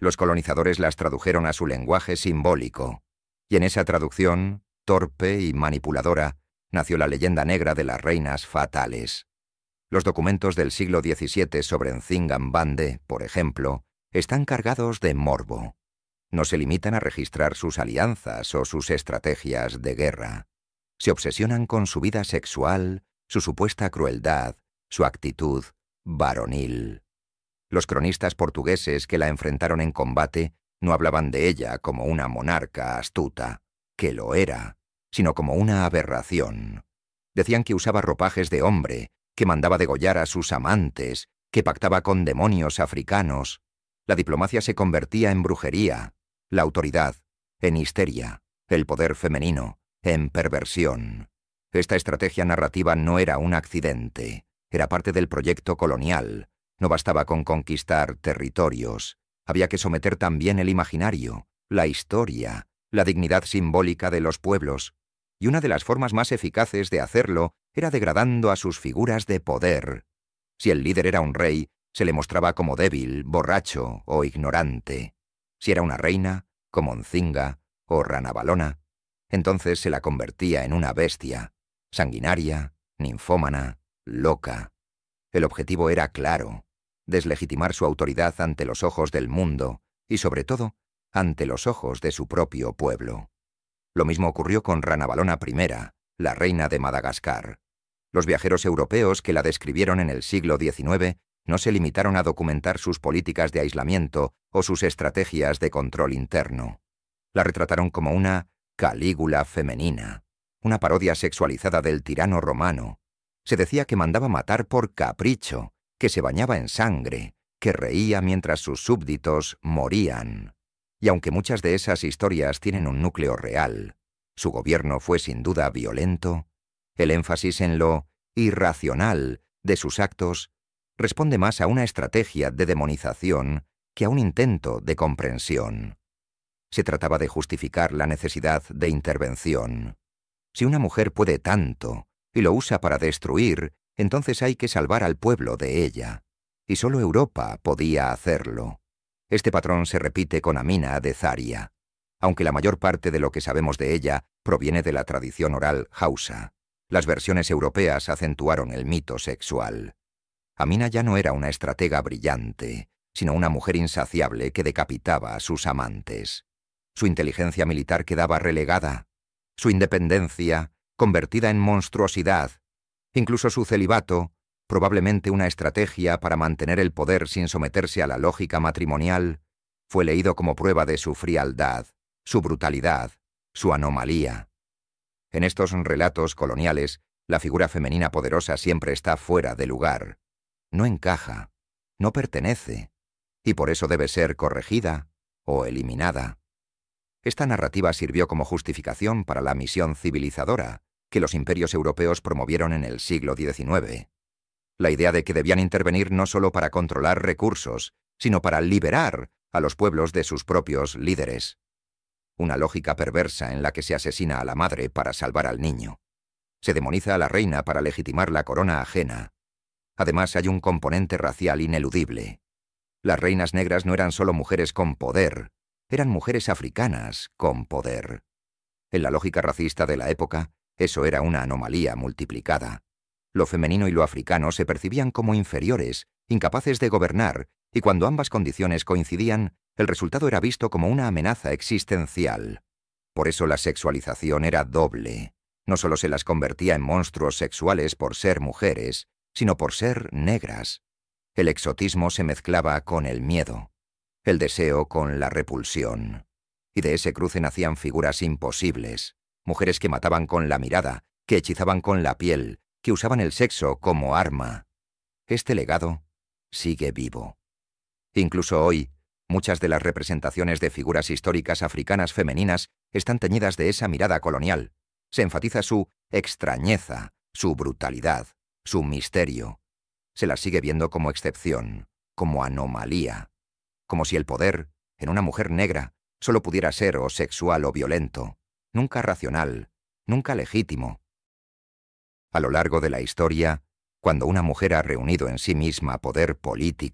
Los colonizadores las tradujeron a su lenguaje simbólico, y en esa traducción, torpe y manipuladora, nació la leyenda negra de las reinas fatales. Los documentos del siglo diecisiete sobre Nzinga Mbande, por ejemplo, están cargados de morbo. No se limitan a registrar sus alianzas o sus estrategias de guerra. Se obsesionan con su vida sexual, su supuesta crueldad, su actitud varonil. Los cronistas portugueses que la enfrentaron en combate no hablaban de ella como una monarca astuta, que lo era, sino como una aberración. Decían que usaba ropajes de hombre, que mandaba degollar a sus amantes, que pactaba con demonios africanos. La diplomacia se convertía en brujería, la autoridad en histeria, el poder femenino en perversión. Esta estrategia narrativa no era un accidente, era parte del proyecto colonial. No bastaba con conquistar territorios, había que someter también el imaginario, la historia, la dignidad simbólica de los pueblos, y una de las formas más eficaces de hacerlo era degradando a sus figuras de poder. Si el líder era un rey, se le mostraba como débil, borracho o ignorante. Si era una reina, como Nzinga o Ranavalona, entonces se la convertía en una bestia, sanguinaria, ninfómana, loca. El objetivo era claro: deslegitimar su autoridad ante los ojos del mundo y, sobre todo, ante los ojos de su propio pueblo. Lo mismo ocurrió con Ranavalona primera, la reina de Madagascar. Los viajeros europeos que la describieron en el siglo diecinueve no se limitaron a documentar sus políticas de aislamiento o sus estrategias de control interno. La retrataron como una Calígula femenina, una parodia sexualizada del tirano romano. Se decía que mandaba matar por capricho, que se bañaba en sangre, que reía mientras sus súbditos morían. Y aunque muchas de esas historias tienen un núcleo real, su gobierno fue sin duda violento, el énfasis en lo irracional de sus actos responde más a una estrategia de demonización que a un intento de comprensión. Se trataba de justificar la necesidad de intervención. Si una mujer puede tanto y lo usa para destruir, entonces hay que salvar al pueblo de ella. Y solo Europa podía hacerlo. Este patrón se repite con Amina de Zaria, aunque la mayor parte de lo que sabemos de ella proviene de la tradición oral hausa. Las versiones europeas acentuaron el mito sexual. Amina ya no era una estratega brillante, sino una mujer insaciable que decapitaba a sus amantes. Su inteligencia militar quedaba relegada, su independencia convertida en monstruosidad, incluso su celibato, probablemente una estrategia para mantener el poder sin someterse a la lógica matrimonial, fue leído como prueba de su frialdad, su brutalidad, su anomalía. En estos relatos coloniales, la figura femenina poderosa siempre está fuera de lugar. No encaja, no pertenece, y por eso debe ser corregida o eliminada. Esta narrativa sirvió como justificación para la misión civilizadora que los imperios europeos promovieron en el siglo diecinueve. La idea de que debían intervenir no solo para controlar recursos, sino para liberar a los pueblos de sus propios líderes. Una lógica perversa en la que se asesina a la madre para salvar al niño. Se demoniza a la reina para legitimar la corona ajena. Además, hay un componente racial ineludible. Las reinas negras no eran solo mujeres con poder, eran mujeres africanas con poder. En la lógica racista de la época, eso era una anomalía multiplicada. Lo femenino y lo africano se percibían como inferiores, incapaces de gobernar, y cuando ambas condiciones coincidían, el resultado era visto como una amenaza existencial. Por eso la sexualización era doble. No solo se las convertía en monstruos sexuales por ser mujeres, sino por ser negras. El exotismo se mezclaba con el miedo, el deseo con la repulsión. Y de ese cruce nacían figuras imposibles, mujeres que mataban con la mirada, que hechizaban con la piel, que usaban el sexo como arma. Este legado sigue vivo. Incluso hoy, muchas de las representaciones de figuras históricas africanas femeninas están teñidas de esa mirada colonial. Se enfatiza su extrañeza, su brutalidad, su misterio. Se las sigue viendo como excepción, como anomalía, como si el poder, en una mujer negra, solo pudiera ser o sexual o violento, nunca racional, nunca legítimo. A lo largo de la historia, cuando una mujer ha reunido en sí misma poder político,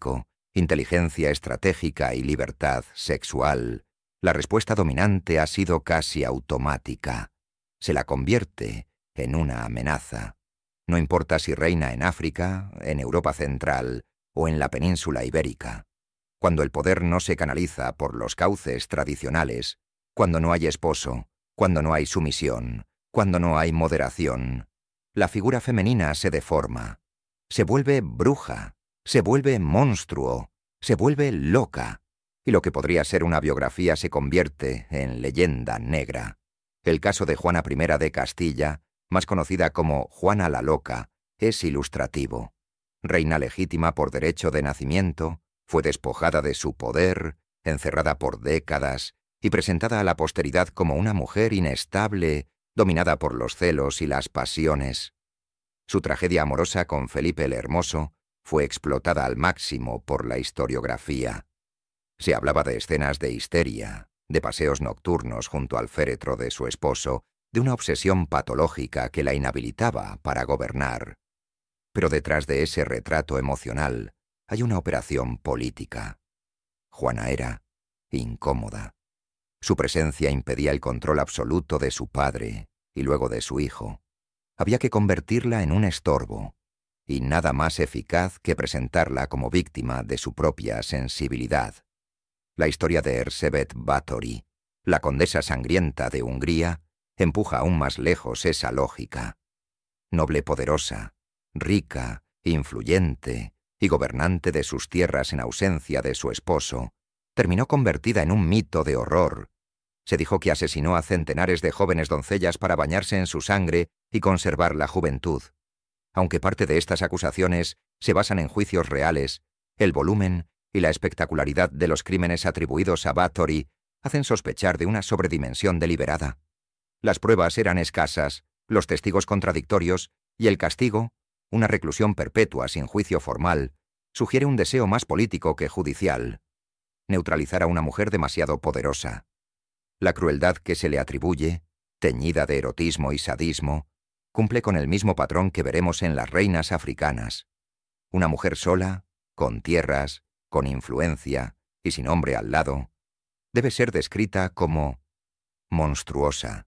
inteligencia estratégica y libertad sexual, la respuesta dominante ha sido casi automática. Se la convierte en una amenaza. No importa si reina en África, en Europa Central o en la península ibérica. Cuando el poder no se canaliza por los cauces tradicionales, cuando no hay esposo, cuando no hay sumisión, cuando no hay moderación, la figura femenina se deforma, se vuelve bruja, se vuelve monstruo, se vuelve loca, y lo que podría ser una biografía se convierte en leyenda negra. El caso de Juana I de Castilla, más conocida como Juana la Loca, es ilustrativo. Reina legítima por derecho de nacimiento, fue despojada de su poder, encerrada por décadas y presentada a la posteridad como una mujer inestable, dominada por los celos y las pasiones. Su tragedia amorosa con Felipe el Hermoso fue explotada al máximo por la historiografía. Se hablaba de escenas de histeria, de paseos nocturnos junto al féretro de su esposo, de una obsesión patológica que la inhabilitaba para gobernar. Pero detrás de ese retrato emocional hay una operación política. Juana era incómoda. Su presencia impedía el control absoluto de su padre y luego de su hijo. Había que convertirla en un estorbo, y nada más eficaz que presentarla como víctima de su propia sensibilidad. La historia de Erzsébet Báthory, la condesa sangrienta de Hungría, empuja aún más lejos esa lógica. Noble poderosa, rica, influyente y gobernante de sus tierras en ausencia de su esposo, terminó convertida en un mito de horror. Se dijo que asesinó a centenares de jóvenes doncellas para bañarse en su sangre y conservar la juventud. Aunque parte de estas acusaciones se basan en juicios reales, el volumen y la espectacularidad de los crímenes atribuidos a Báthory hacen sospechar de una sobredimensión deliberada. Las pruebas eran escasas, los testigos contradictorios, y el castigo, una reclusión perpetua sin juicio formal, sugiere un deseo más político que judicial: neutralizar a una mujer demasiado poderosa. La crueldad que se le atribuye, teñida de erotismo y sadismo, cumple con el mismo patrón que veremos en las reinas africanas. Una mujer sola, con tierras, con influencia y sin hombre al lado, debe ser descrita como monstruosa.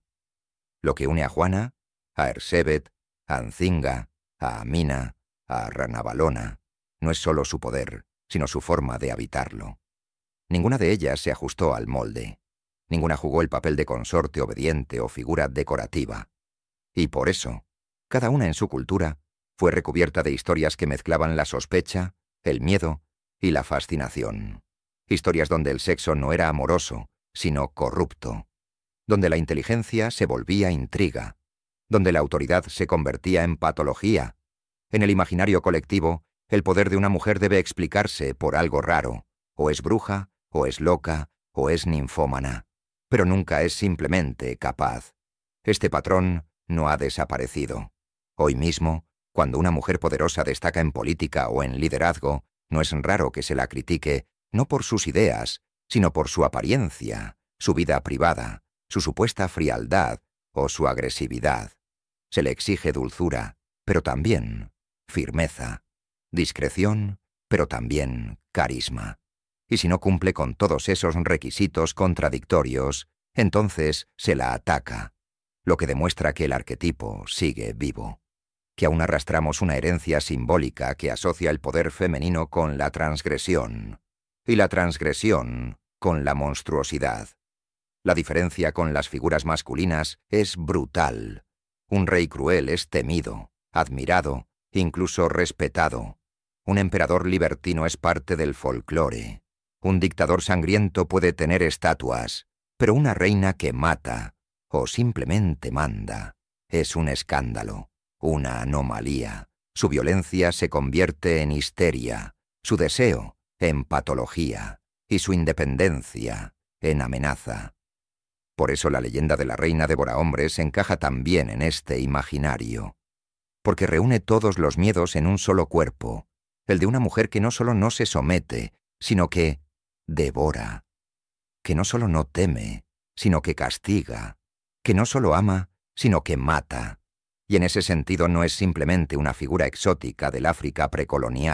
Lo que une a Juana, a Erzsébet, a Nzinga, a Amina, a Ranavalona, no es solo su poder, sino su forma de habitarlo. Ninguna de ellas se ajustó al molde. Ninguna jugó el papel de consorte obediente o figura decorativa. Y por eso, cada una en su cultura, fue recubierta de historias que mezclaban la sospecha, el miedo y la fascinación. Historias donde el sexo no era amoroso, sino corrupto. Donde la inteligencia se volvía intriga. Donde la autoridad se convertía en patología. En el imaginario colectivo, el poder de una mujer debe explicarse por algo raro. O es bruja, o es loca, o es ninfómana. Pero nunca es simplemente capaz. Este patrón no ha desaparecido. Hoy mismo, cuando una mujer poderosa destaca en política o en liderazgo, no es raro que se la critique, no por sus ideas, sino por su apariencia, su vida privada, su supuesta frialdad o su agresividad. Se le exige dulzura, pero también firmeza, discreción, pero también carisma. Y si no cumple con todos esos requisitos contradictorios, entonces se la ataca, lo que demuestra que el arquetipo sigue vivo, que aún arrastramos una herencia simbólica que asocia el poder femenino con la transgresión, y la transgresión con la monstruosidad. La diferencia con las figuras masculinas es brutal. Un rey cruel es temido, admirado, incluso respetado. Un emperador libertino es parte del folclore. Un dictador sangriento puede tener estatuas, pero una reina que mata, o simplemente manda, es un escándalo, una anomalía. Su violencia se convierte en histeria, su deseo en patología, y su independencia en amenaza. Por eso la leyenda de la reina devorahombres encaja tan bien en este imaginario, porque reúne todos los miedos en un solo cuerpo, el de una mujer que no solo no se somete, sino que devora, que no solo no teme, sino que castiga, que no solo ama, sino que mata. Y en ese sentido no es simplemente una figura exótica del África precolonial,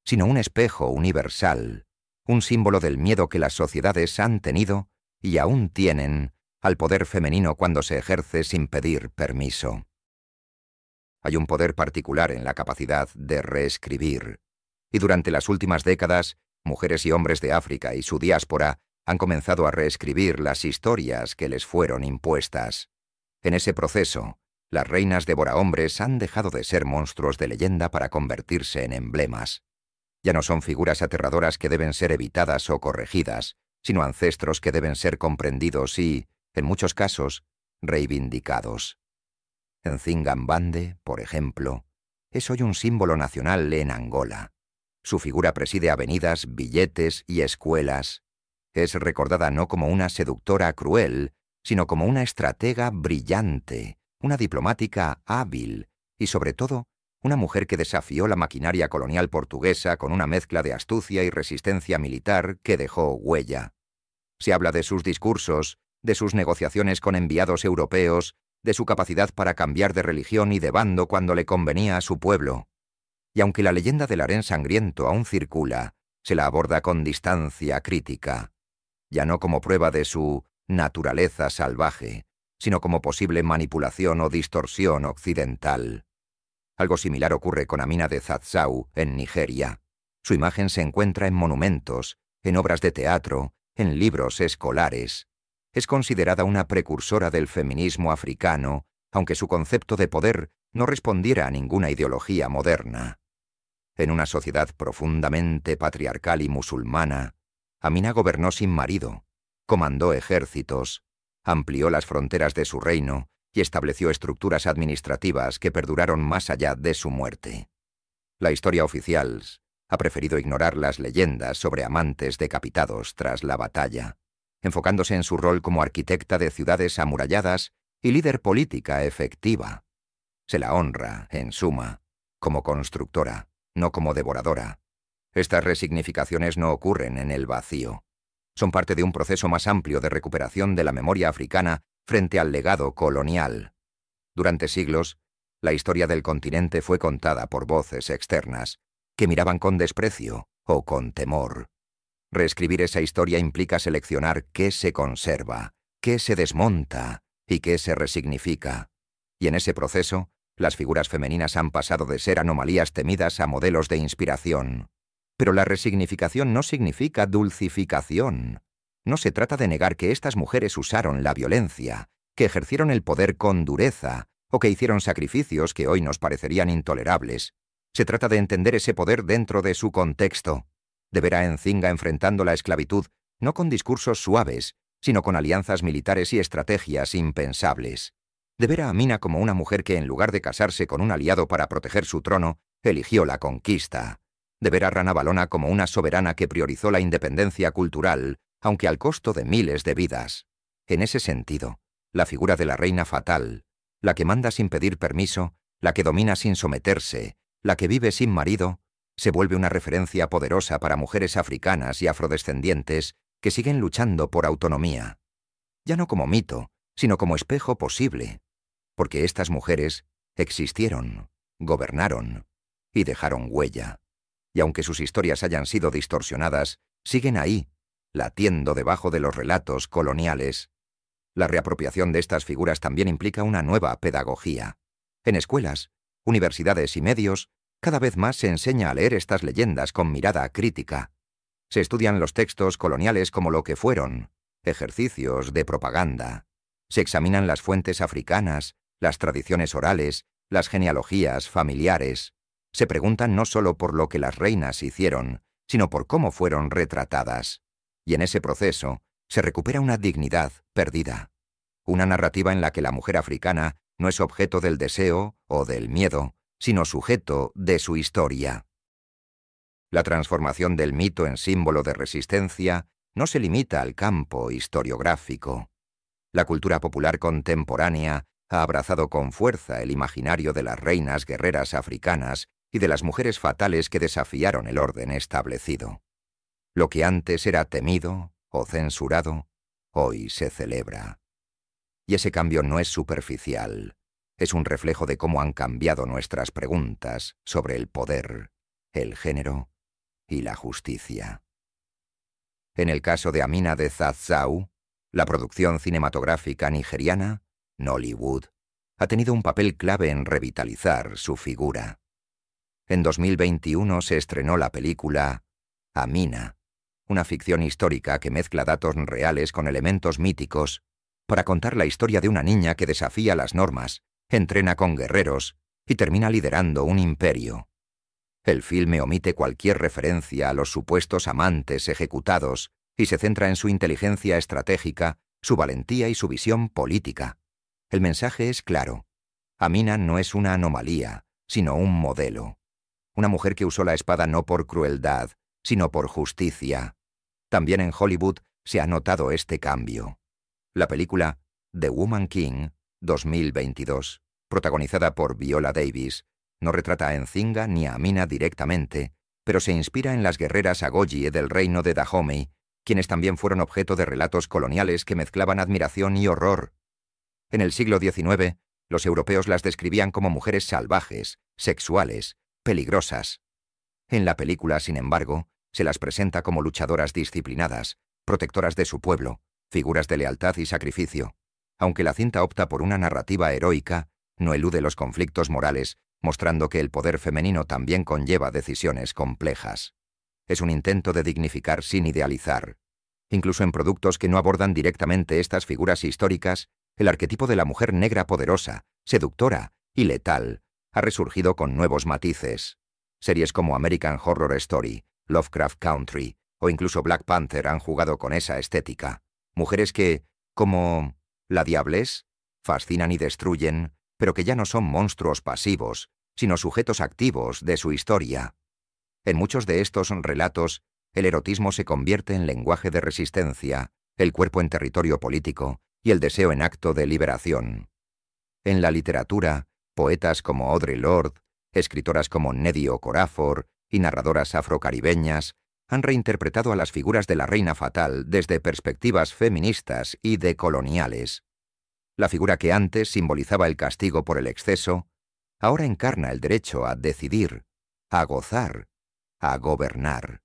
sino un espejo universal, un símbolo del miedo que las sociedades han tenido y aún tienen al poder femenino cuando se ejerce sin pedir permiso. Hay un poder particular en la capacidad de reescribir, y durante las últimas décadas, mujeres y hombres de África y su diáspora han comenzado a reescribir las historias que les fueron impuestas. En ese proceso, las reinas devorahombres han dejado de ser monstruos de leyenda para convertirse en emblemas. Ya no son figuras aterradoras que deben ser evitadas o corregidas, sino ancestros que deben ser comprendidos y, en muchos casos, reivindicados. Nzingambande, por ejemplo, es hoy un símbolo nacional en Angola. Su figura preside avenidas, billetes y escuelas. Es recordada no como una seductora cruel, sino como una estratega brillante, una diplomática hábil y, sobre todo, una mujer que desafió la maquinaria colonial portuguesa con una mezcla de astucia y resistencia militar que dejó huella. Se habla de sus discursos, de sus negociaciones con enviados europeos, de su capacidad para cambiar de religión y de bando cuando le convenía a su pueblo. Y aunque la leyenda del harén sangriento aún circula, se la aborda con distancia crítica, ya no como prueba de su naturaleza salvaje, sino como posible manipulación o distorsión occidental. Algo similar ocurre con Amina de Zazzau, en Nigeria. Su imagen se encuentra en monumentos, en obras de teatro, en libros escolares. Es considerada una precursora del feminismo africano, aunque su concepto de poder no respondiera a ninguna ideología moderna. En una sociedad profundamente patriarcal y musulmana, Amina gobernó sin marido, comandó ejércitos, amplió las fronteras de su reino y estableció estructuras administrativas que perduraron más allá de su muerte. La historia oficial ha preferido ignorar las leyendas sobre amantes decapitados tras la batalla, enfocándose en su rol como arquitecta de ciudades amuralladas y líder política efectiva. Se la honra, en suma, como constructora, no como devoradora. Estas resignificaciones no ocurren en el vacío. Son parte de un proceso más amplio de recuperación de la memoria africana frente al legado colonial. Durante siglos, la historia del continente fue contada por voces externas, que miraban con desprecio o con temor. Reescribir esa historia implica seleccionar qué se conserva, qué se desmonta y qué se resignifica. Y en ese proceso, las figuras femeninas han pasado de ser anomalías temidas a modelos de inspiración. Pero la resignificación no significa dulcificación. No se trata de negar que estas mujeres usaron la violencia, que ejercieron el poder con dureza o que hicieron sacrificios que hoy nos parecerían intolerables. Se trata de entender ese poder dentro de su contexto, de ver a Nzinga enfrentando la esclavitud no con discursos suaves, sino con alianzas militares y estrategias impensables. De ver a Amina como una mujer que, en lugar de casarse con un aliado para proteger su trono, eligió la conquista. De ver a Rana Valona como una soberana que priorizó la independencia cultural, aunque al costo de miles de vidas. En ese sentido, la figura de la reina fatal, la que manda sin pedir permiso, la que domina sin someterse, la que vive sin marido, se vuelve una referencia poderosa para mujeres africanas y afrodescendientes que siguen luchando por autonomía. Ya no como mito, sino como espejo posible, porque estas mujeres existieron, gobernaron y dejaron huella. Y aunque sus historias hayan sido distorsionadas, siguen ahí, latiendo debajo de los relatos coloniales. La reapropiación de estas figuras también implica una nueva pedagogía. En escuelas, universidades y medios, cada vez más se enseña a leer estas leyendas con mirada crítica. Se estudian los textos coloniales como lo que fueron, ejercicios de propaganda. Se examinan las fuentes africanas, las tradiciones orales, las genealogías familiares. Se preguntan no solo por lo que las reinas hicieron, sino por cómo fueron retratadas. Y en ese proceso se recupera una dignidad perdida. Una narrativa en la que la mujer africana no es objeto del deseo o del miedo, sino sujeto de su historia. La transformación del mito en símbolo de resistencia no se limita al campo historiográfico. La cultura popular contemporánea ha abrazado con fuerza el imaginario de las reinas guerreras africanas y de las mujeres fatales que desafiaron el orden establecido. Lo que antes era temido o censurado, hoy se celebra. Y ese cambio no es superficial, es un reflejo de cómo han cambiado nuestras preguntas sobre el poder, el género y la justicia. En el caso de Amina de Zazzau, la producción cinematográfica nigeriana, Nollywood, ha tenido un papel clave en revitalizar su figura. En dos mil veintiuno se estrenó la película Amina, una ficción histórica que mezcla datos reales con elementos míticos para contar la historia de una niña que desafía las normas, entrena con guerreros y termina liderando un imperio. El filme omite cualquier referencia a los supuestos amantes ejecutados y se centra en su inteligencia estratégica, su valentía y su visión política. El mensaje es claro. Amina no es una anomalía, sino un modelo. Una mujer que usó la espada no por crueldad, sino por justicia. También en Hollywood se ha notado este cambio. La película The Woman King, dos mil veintidós, protagonizada por Viola Davis, no retrata a Nzinga ni a Amina directamente, pero se inspira en las guerreras Agogie del reino de Dahomey, quienes también fueron objeto de relatos coloniales que mezclaban admiración y horror. En el siglo diecinueve, los europeos las describían como mujeres salvajes, sexuales, peligrosas. En la película, sin embargo, se las presenta como luchadoras disciplinadas, protectoras de su pueblo, figuras de lealtad y sacrificio. Aunque la cinta opta por una narrativa heroica, no elude los conflictos morales, mostrando que el poder femenino también conlleva decisiones complejas. Es un intento de dignificar sin idealizar. Incluso en productos que no abordan directamente estas figuras históricas, el arquetipo de la mujer negra poderosa, seductora y letal ha resurgido con nuevos matices. Series como American Horror Story, Lovecraft Country o incluso Black Panther han jugado con esa estética. Mujeres que, como la Diablesse, fascinan y destruyen, pero que ya no son monstruos pasivos, sino sujetos activos de su historia. En muchos de estos relatos, el erotismo se convierte en lenguaje de resistencia, el cuerpo en territorio político y el deseo en acto de liberación. En la literatura, poetas como Audre Lorde, escritoras como Nnedi Okorafor y narradoras afrocaribeñas han reinterpretado a las figuras de la reina fatal desde perspectivas feministas y decoloniales. La figura que antes simbolizaba el castigo por el exceso, ahora encarna el derecho a decidir, a gozar, a gobernar.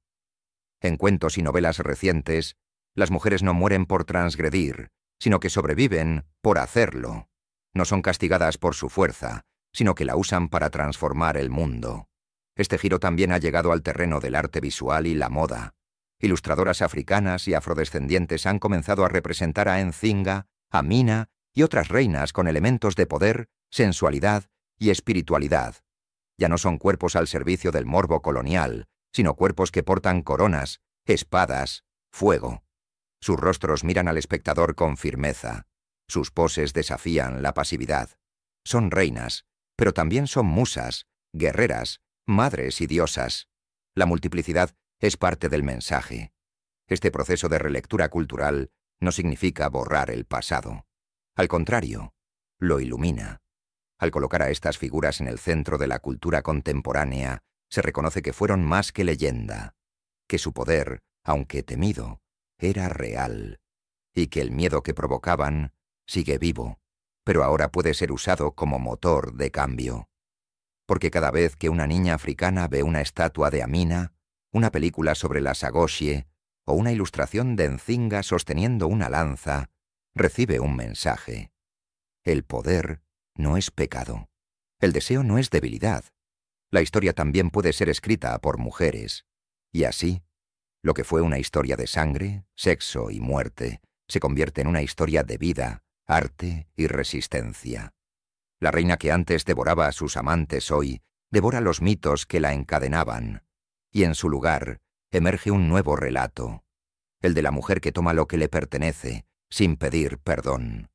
En cuentos y novelas recientes, las mujeres no mueren por transgredir, sino que sobreviven por hacerlo. No son castigadas por su fuerza, sino que la usan para transformar el mundo. Este giro también ha llegado al terreno del arte visual y la moda. Ilustradoras africanas y afrodescendientes han comenzado a representar a Nzinga, Amina y otras reinas con elementos de poder, sensualidad y espiritualidad. Ya no son cuerpos al servicio del morbo colonial, sino cuerpos que portan coronas, espadas, fuego. Sus rostros miran al espectador con firmeza. Sus poses desafían la pasividad. Son reinas, pero también son musas, guerreras, madres y diosas. La multiplicidad es parte del mensaje. Este proceso de relectura cultural no significa borrar el pasado. Al contrario, lo ilumina. Al colocar a estas figuras en el centro de la cultura contemporánea, se reconoce que fueron más que leyenda, que su poder, aunque temido, era real, y que el miedo que provocaban sigue vivo, pero ahora puede ser usado como motor de cambio. Porque cada vez que una niña africana ve una estatua de Amina, una película sobre las Agoshie o una ilustración de Nzinga sosteniendo una lanza, recibe un mensaje. El poder no es pecado. El deseo no es debilidad. La historia también puede ser escrita por mujeres. Y así, lo que fue una historia de sangre, sexo y muerte, se convierte en una historia de vida, arte y resistencia. La reina que antes devoraba a sus amantes hoy, devora los mitos que la encadenaban. Y en su lugar, emerge un nuevo relato, el de la mujer que toma lo que le pertenece, sin pedir perdón.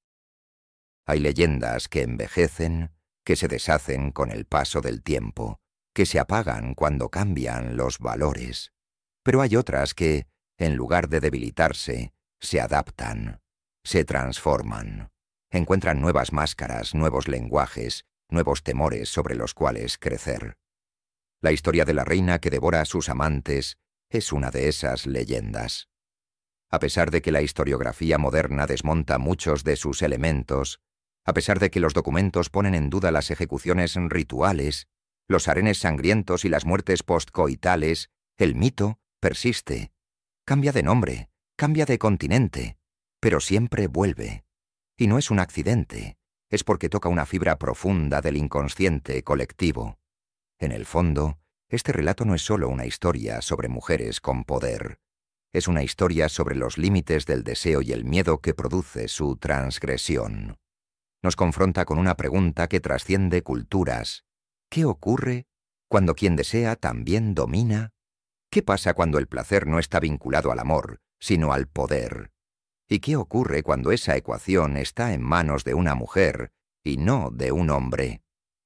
Hay leyendas que envejecen, que se deshacen con el paso del tiempo, que se apagan cuando cambian los valores. Pero hay otras que, en lugar de debilitarse, se adaptan, se transforman, encuentran nuevas máscaras, nuevos lenguajes, nuevos temores sobre los cuales crecer. La historia de la reina que devora a sus amantes es una de esas leyendas. A pesar de que la historiografía moderna desmonta muchos de sus elementos, a pesar de que los documentos ponen en duda las ejecuciones rituales, los harenes sangrientos y las muertes postcoitales, El mito persiste, cambia de nombre, cambia de continente, pero siempre vuelve. Y no es un accidente, es porque toca una fibra profunda del inconsciente colectivo. En el fondo, este relato no es solo una historia sobre mujeres con poder. Es una historia sobre los límites del deseo y el miedo que produce su transgresión. Nos confronta con una pregunta que trasciende culturas. ¿Qué ocurre cuando quien desea también domina? ¿Qué pasa cuando el placer no está vinculado al amor, sino al poder? ¿Y qué ocurre cuando esa ecuación está en manos de una mujer y no de un hombre?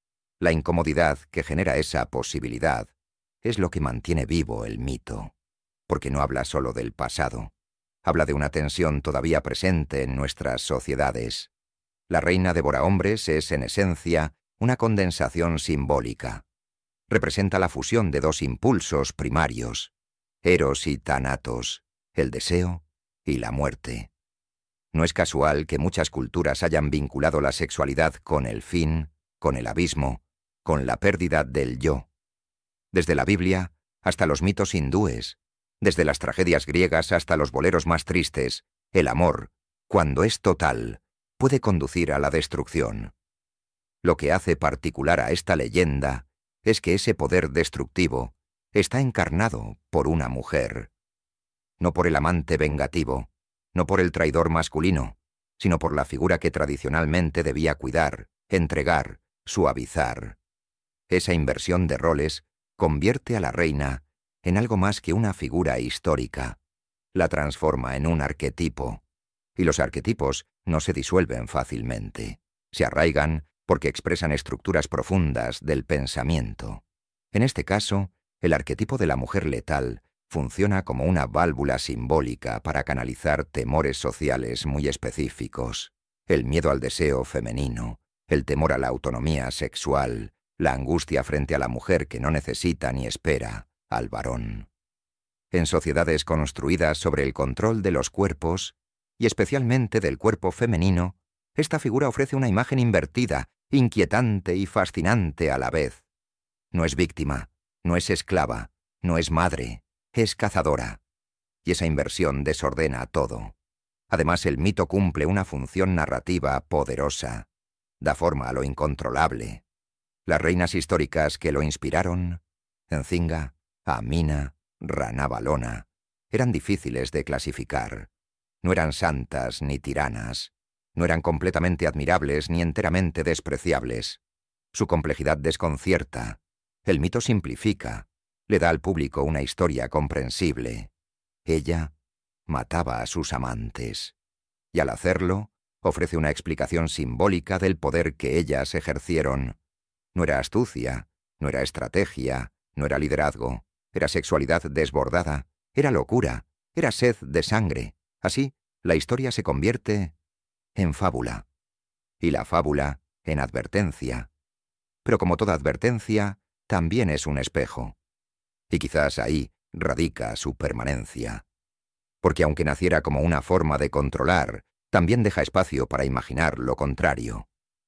La incomodidad que genera esa posibilidad es lo que mantiene vivo el mito, porque no habla solo del pasado, habla de una tensión todavía presente en nuestras sociedades. La reina devorahombres es, en esencia, una condensación simbólica. Representa la fusión de dos impulsos primarios, Eros y Thanatos, el deseo y la muerte. No es casual que muchas culturas hayan vinculado la sexualidad con el fin, con el abismo, con la pérdida del yo. Desde la Biblia hasta los mitos hindúes, desde las tragedias griegas hasta los boleros más tristes, el amor, cuando es total, puede conducir a la destrucción. Lo que hace particular a esta leyenda es que ese poder destructivo está encarnado por una mujer. No por el amante vengativo, no por el traidor masculino, sino por la figura que tradicionalmente debía cuidar, entregar, suavizar. Esa inversión de roles convierte a la reina en algo más que una figura histórica. La transforma en un arquetipo. Y los arquetipos no se disuelven fácilmente. Se arraigan porque expresan estructuras profundas del pensamiento. En este caso, el arquetipo de la mujer letal funciona como una válvula simbólica para canalizar temores sociales muy específicos. El miedo al deseo femenino, el temor a la autonomía sexual, la angustia frente a la mujer que no necesita ni espera al varón. En sociedades construidas sobre el control de los cuerpos, y especialmente del cuerpo femenino, esta figura ofrece una imagen invertida, inquietante y fascinante a la vez. No es víctima, no es esclava, no es madre, es cazadora. Y esa inversión desordena todo. Además, el mito cumple una función narrativa poderosa. Da forma a lo incontrolable. Las reinas históricas que lo inspiraron, Encinga, Amina, Rana Valona, eran difíciles de clasificar. No eran santas ni tiranas. No eran completamente admirables ni enteramente despreciables. Su complejidad desconcierta. El mito simplifica. Le da al público una historia comprensible. Ella mataba a sus amantes. Y al hacerlo, ofrece una explicación simbólica del poder que ellas ejercieron. No era astucia, no era estrategia, no era liderazgo. Era sexualidad desbordada, era locura, era sed de sangre. Así, la historia se convierte en fábula. Y la fábula en advertencia. Pero como toda advertencia, también es un espejo. Y quizás ahí radica su permanencia. Porque aunque naciera como una forma de controlar, también deja espacio para imaginar lo contrario.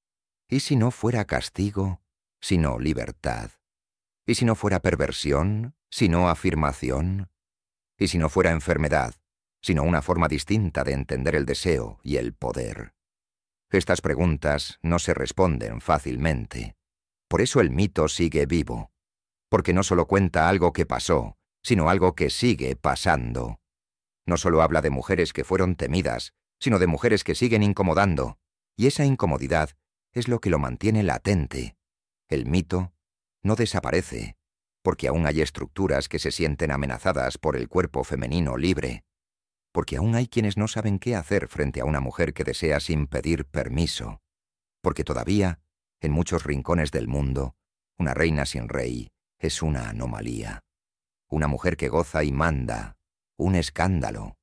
¿Y si no fuera castigo, sino libertad? ¿Y si no fuera perversión, sino afirmación? ¿Y si no fuera enfermedad, sino una forma distinta de entender el deseo y el poder? Estas preguntas no se responden fácilmente. Por eso el mito sigue vivo. Porque no solo cuenta algo que pasó, sino algo que sigue pasando. No solo habla de mujeres que fueron temidas, sino de mujeres que siguen incomodando. Y esa incomodidad es lo que lo mantiene latente. El mito no desaparece, porque aún hay estructuras que se sienten amenazadas por el cuerpo femenino libre. Porque aún hay quienes no saben qué hacer frente a una mujer que desea sin pedir permiso. Porque todavía, en muchos rincones del mundo, una reina sin rey es una anomalía. Una mujer que goza y manda, un escándalo.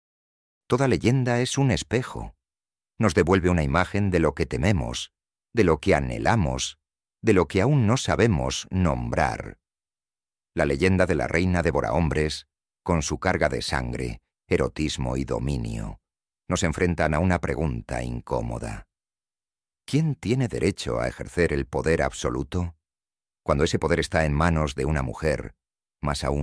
Toda leyenda es un espejo. Nos devuelve una imagen de lo que tememos, de lo que anhelamos, de lo que aún no sabemos nombrar. La leyenda de la reina devorahombres, con su carga de sangre, erotismo y dominio, nos enfrentan a una pregunta incómoda. ¿Quién tiene derecho a ejercer el poder absoluto? Cuando ese poder está en manos de una mujer, más aún,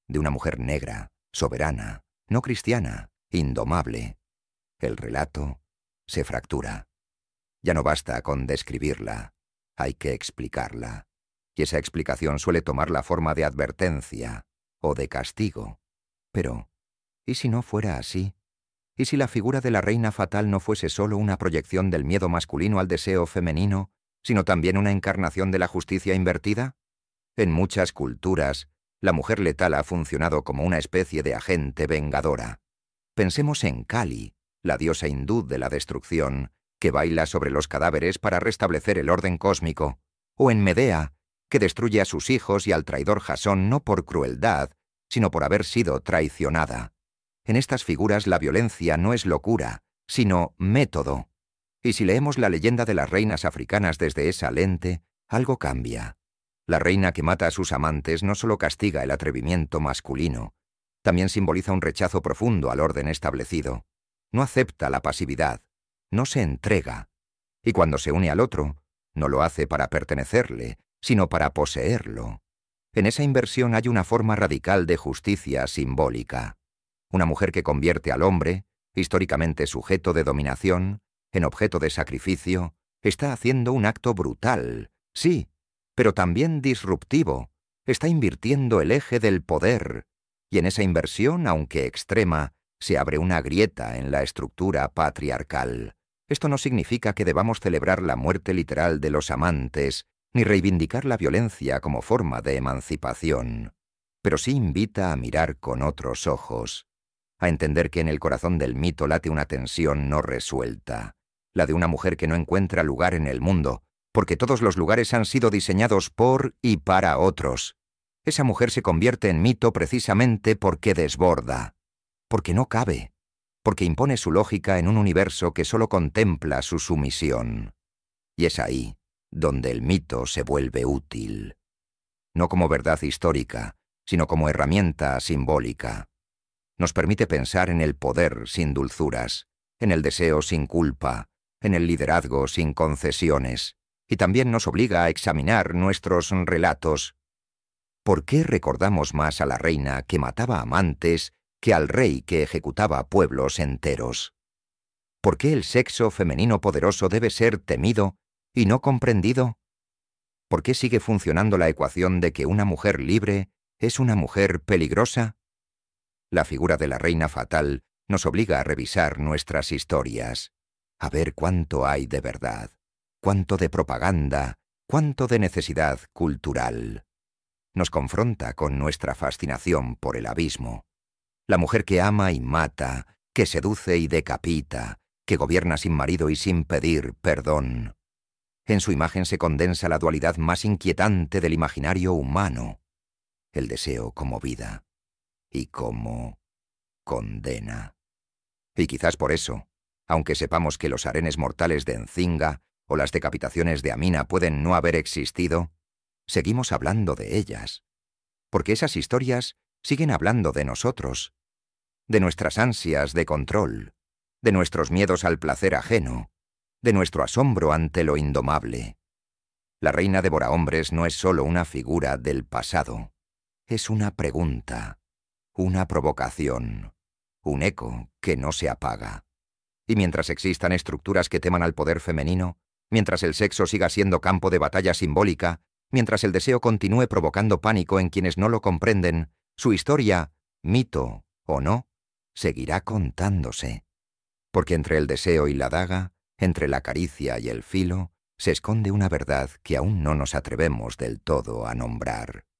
de una mujer negra, soberana, no cristiana, indomable. El relato se fractura. Ya no basta con describirla, hay que explicarla. Y esa explicación suele tomar la forma de advertencia o de castigo. Pero, ¿y si no fuera así? ¿Y si la figura de la reina fatal no fuese solo una proyección del miedo masculino al deseo femenino, sino también una encarnación de la justicia invertida? En muchas culturas, la mujer letal ha funcionado como una especie de agente vengadora. Pensemos en Kali, la diosa hindú de la destrucción, que baila sobre los cadáveres para restablecer el orden cósmico, o en Medea, que destruye a sus hijos y al traidor Jasón no por crueldad, sino por haber sido traicionada. En estas figuras la violencia no es locura, sino método. Y si leemos la leyenda de las reinas africanas desde esa lente, algo cambia. La reina que mata a sus amantes no solo castiga el atrevimiento masculino, también simboliza un rechazo profundo al orden establecido. No acepta la pasividad, no se entrega. Y cuando se une al otro, no lo hace para pertenecerle, sino para poseerlo. En esa inversión hay una forma radical de justicia simbólica. Una mujer que convierte al hombre, históricamente sujeto de dominación, en objeto de sacrificio, está haciendo un acto brutal, sí, pero también disruptivo. Está invirtiendo el eje del poder, y en esa inversión, aunque extrema, se abre una grieta en la estructura patriarcal. Esto no significa que debamos celebrar la muerte literal de los amantes, ni reivindicar la violencia como forma de emancipación, pero sí invita a mirar con otros ojos, a entender que en el corazón del mito late una tensión no resuelta, la de una mujer que no encuentra lugar en el mundo, porque todos los lugares han sido diseñados por y para otros. Esa mujer se convierte en mito precisamente porque desborda, porque no cabe, porque impone su lógica en un universo que solo contempla su sumisión. Y es ahí donde el mito se vuelve útil, no como verdad histórica, sino como herramienta simbólica. Nos permite pensar en el poder sin dulzuras, en el deseo sin culpa, en el liderazgo sin concesiones, y también nos obliga a examinar nuestros relatos. ¿Por qué recordamos más a la reina que mataba amantes que al rey que ejecutaba pueblos enteros? ¿Por qué el sexo femenino poderoso debe ser temido y no comprendido? ¿Por qué sigue funcionando la ecuación de que una mujer libre es una mujer peligrosa? La figura de la reina fatal nos obliga a revisar nuestras historias, a ver cuánto hay de verdad, cuánto de propaganda, cuánto de necesidad cultural. Nos confronta con nuestra fascinación por el abismo. La mujer que ama y mata, que seduce y decapita, que gobierna sin marido y sin pedir perdón. En su imagen se condensa la dualidad más inquietante del imaginario humano, el deseo como vida y como condena. Y quizás por eso, aunque sepamos que los harenes mortales de Nzinga o las decapitaciones de Amina pueden no haber existido, seguimos hablando de ellas, porque esas historias siguen hablando de nosotros, de nuestras ansias de control, de nuestros miedos al placer ajeno, de nuestro asombro ante lo indomable. La reina devorahombres no es solo una figura del pasado, es una pregunta, una provocación, un eco que no se apaga. Y mientras existan estructuras que teman al poder femenino, mientras el sexo siga siendo campo de batalla simbólica, mientras el deseo continúe provocando pánico en quienes no lo comprenden, su historia, mito o no, seguirá contándose. Porque entre el deseo y la daga, entre la caricia y el filo, se esconde una verdad que aún no nos atrevemos del todo a nombrar.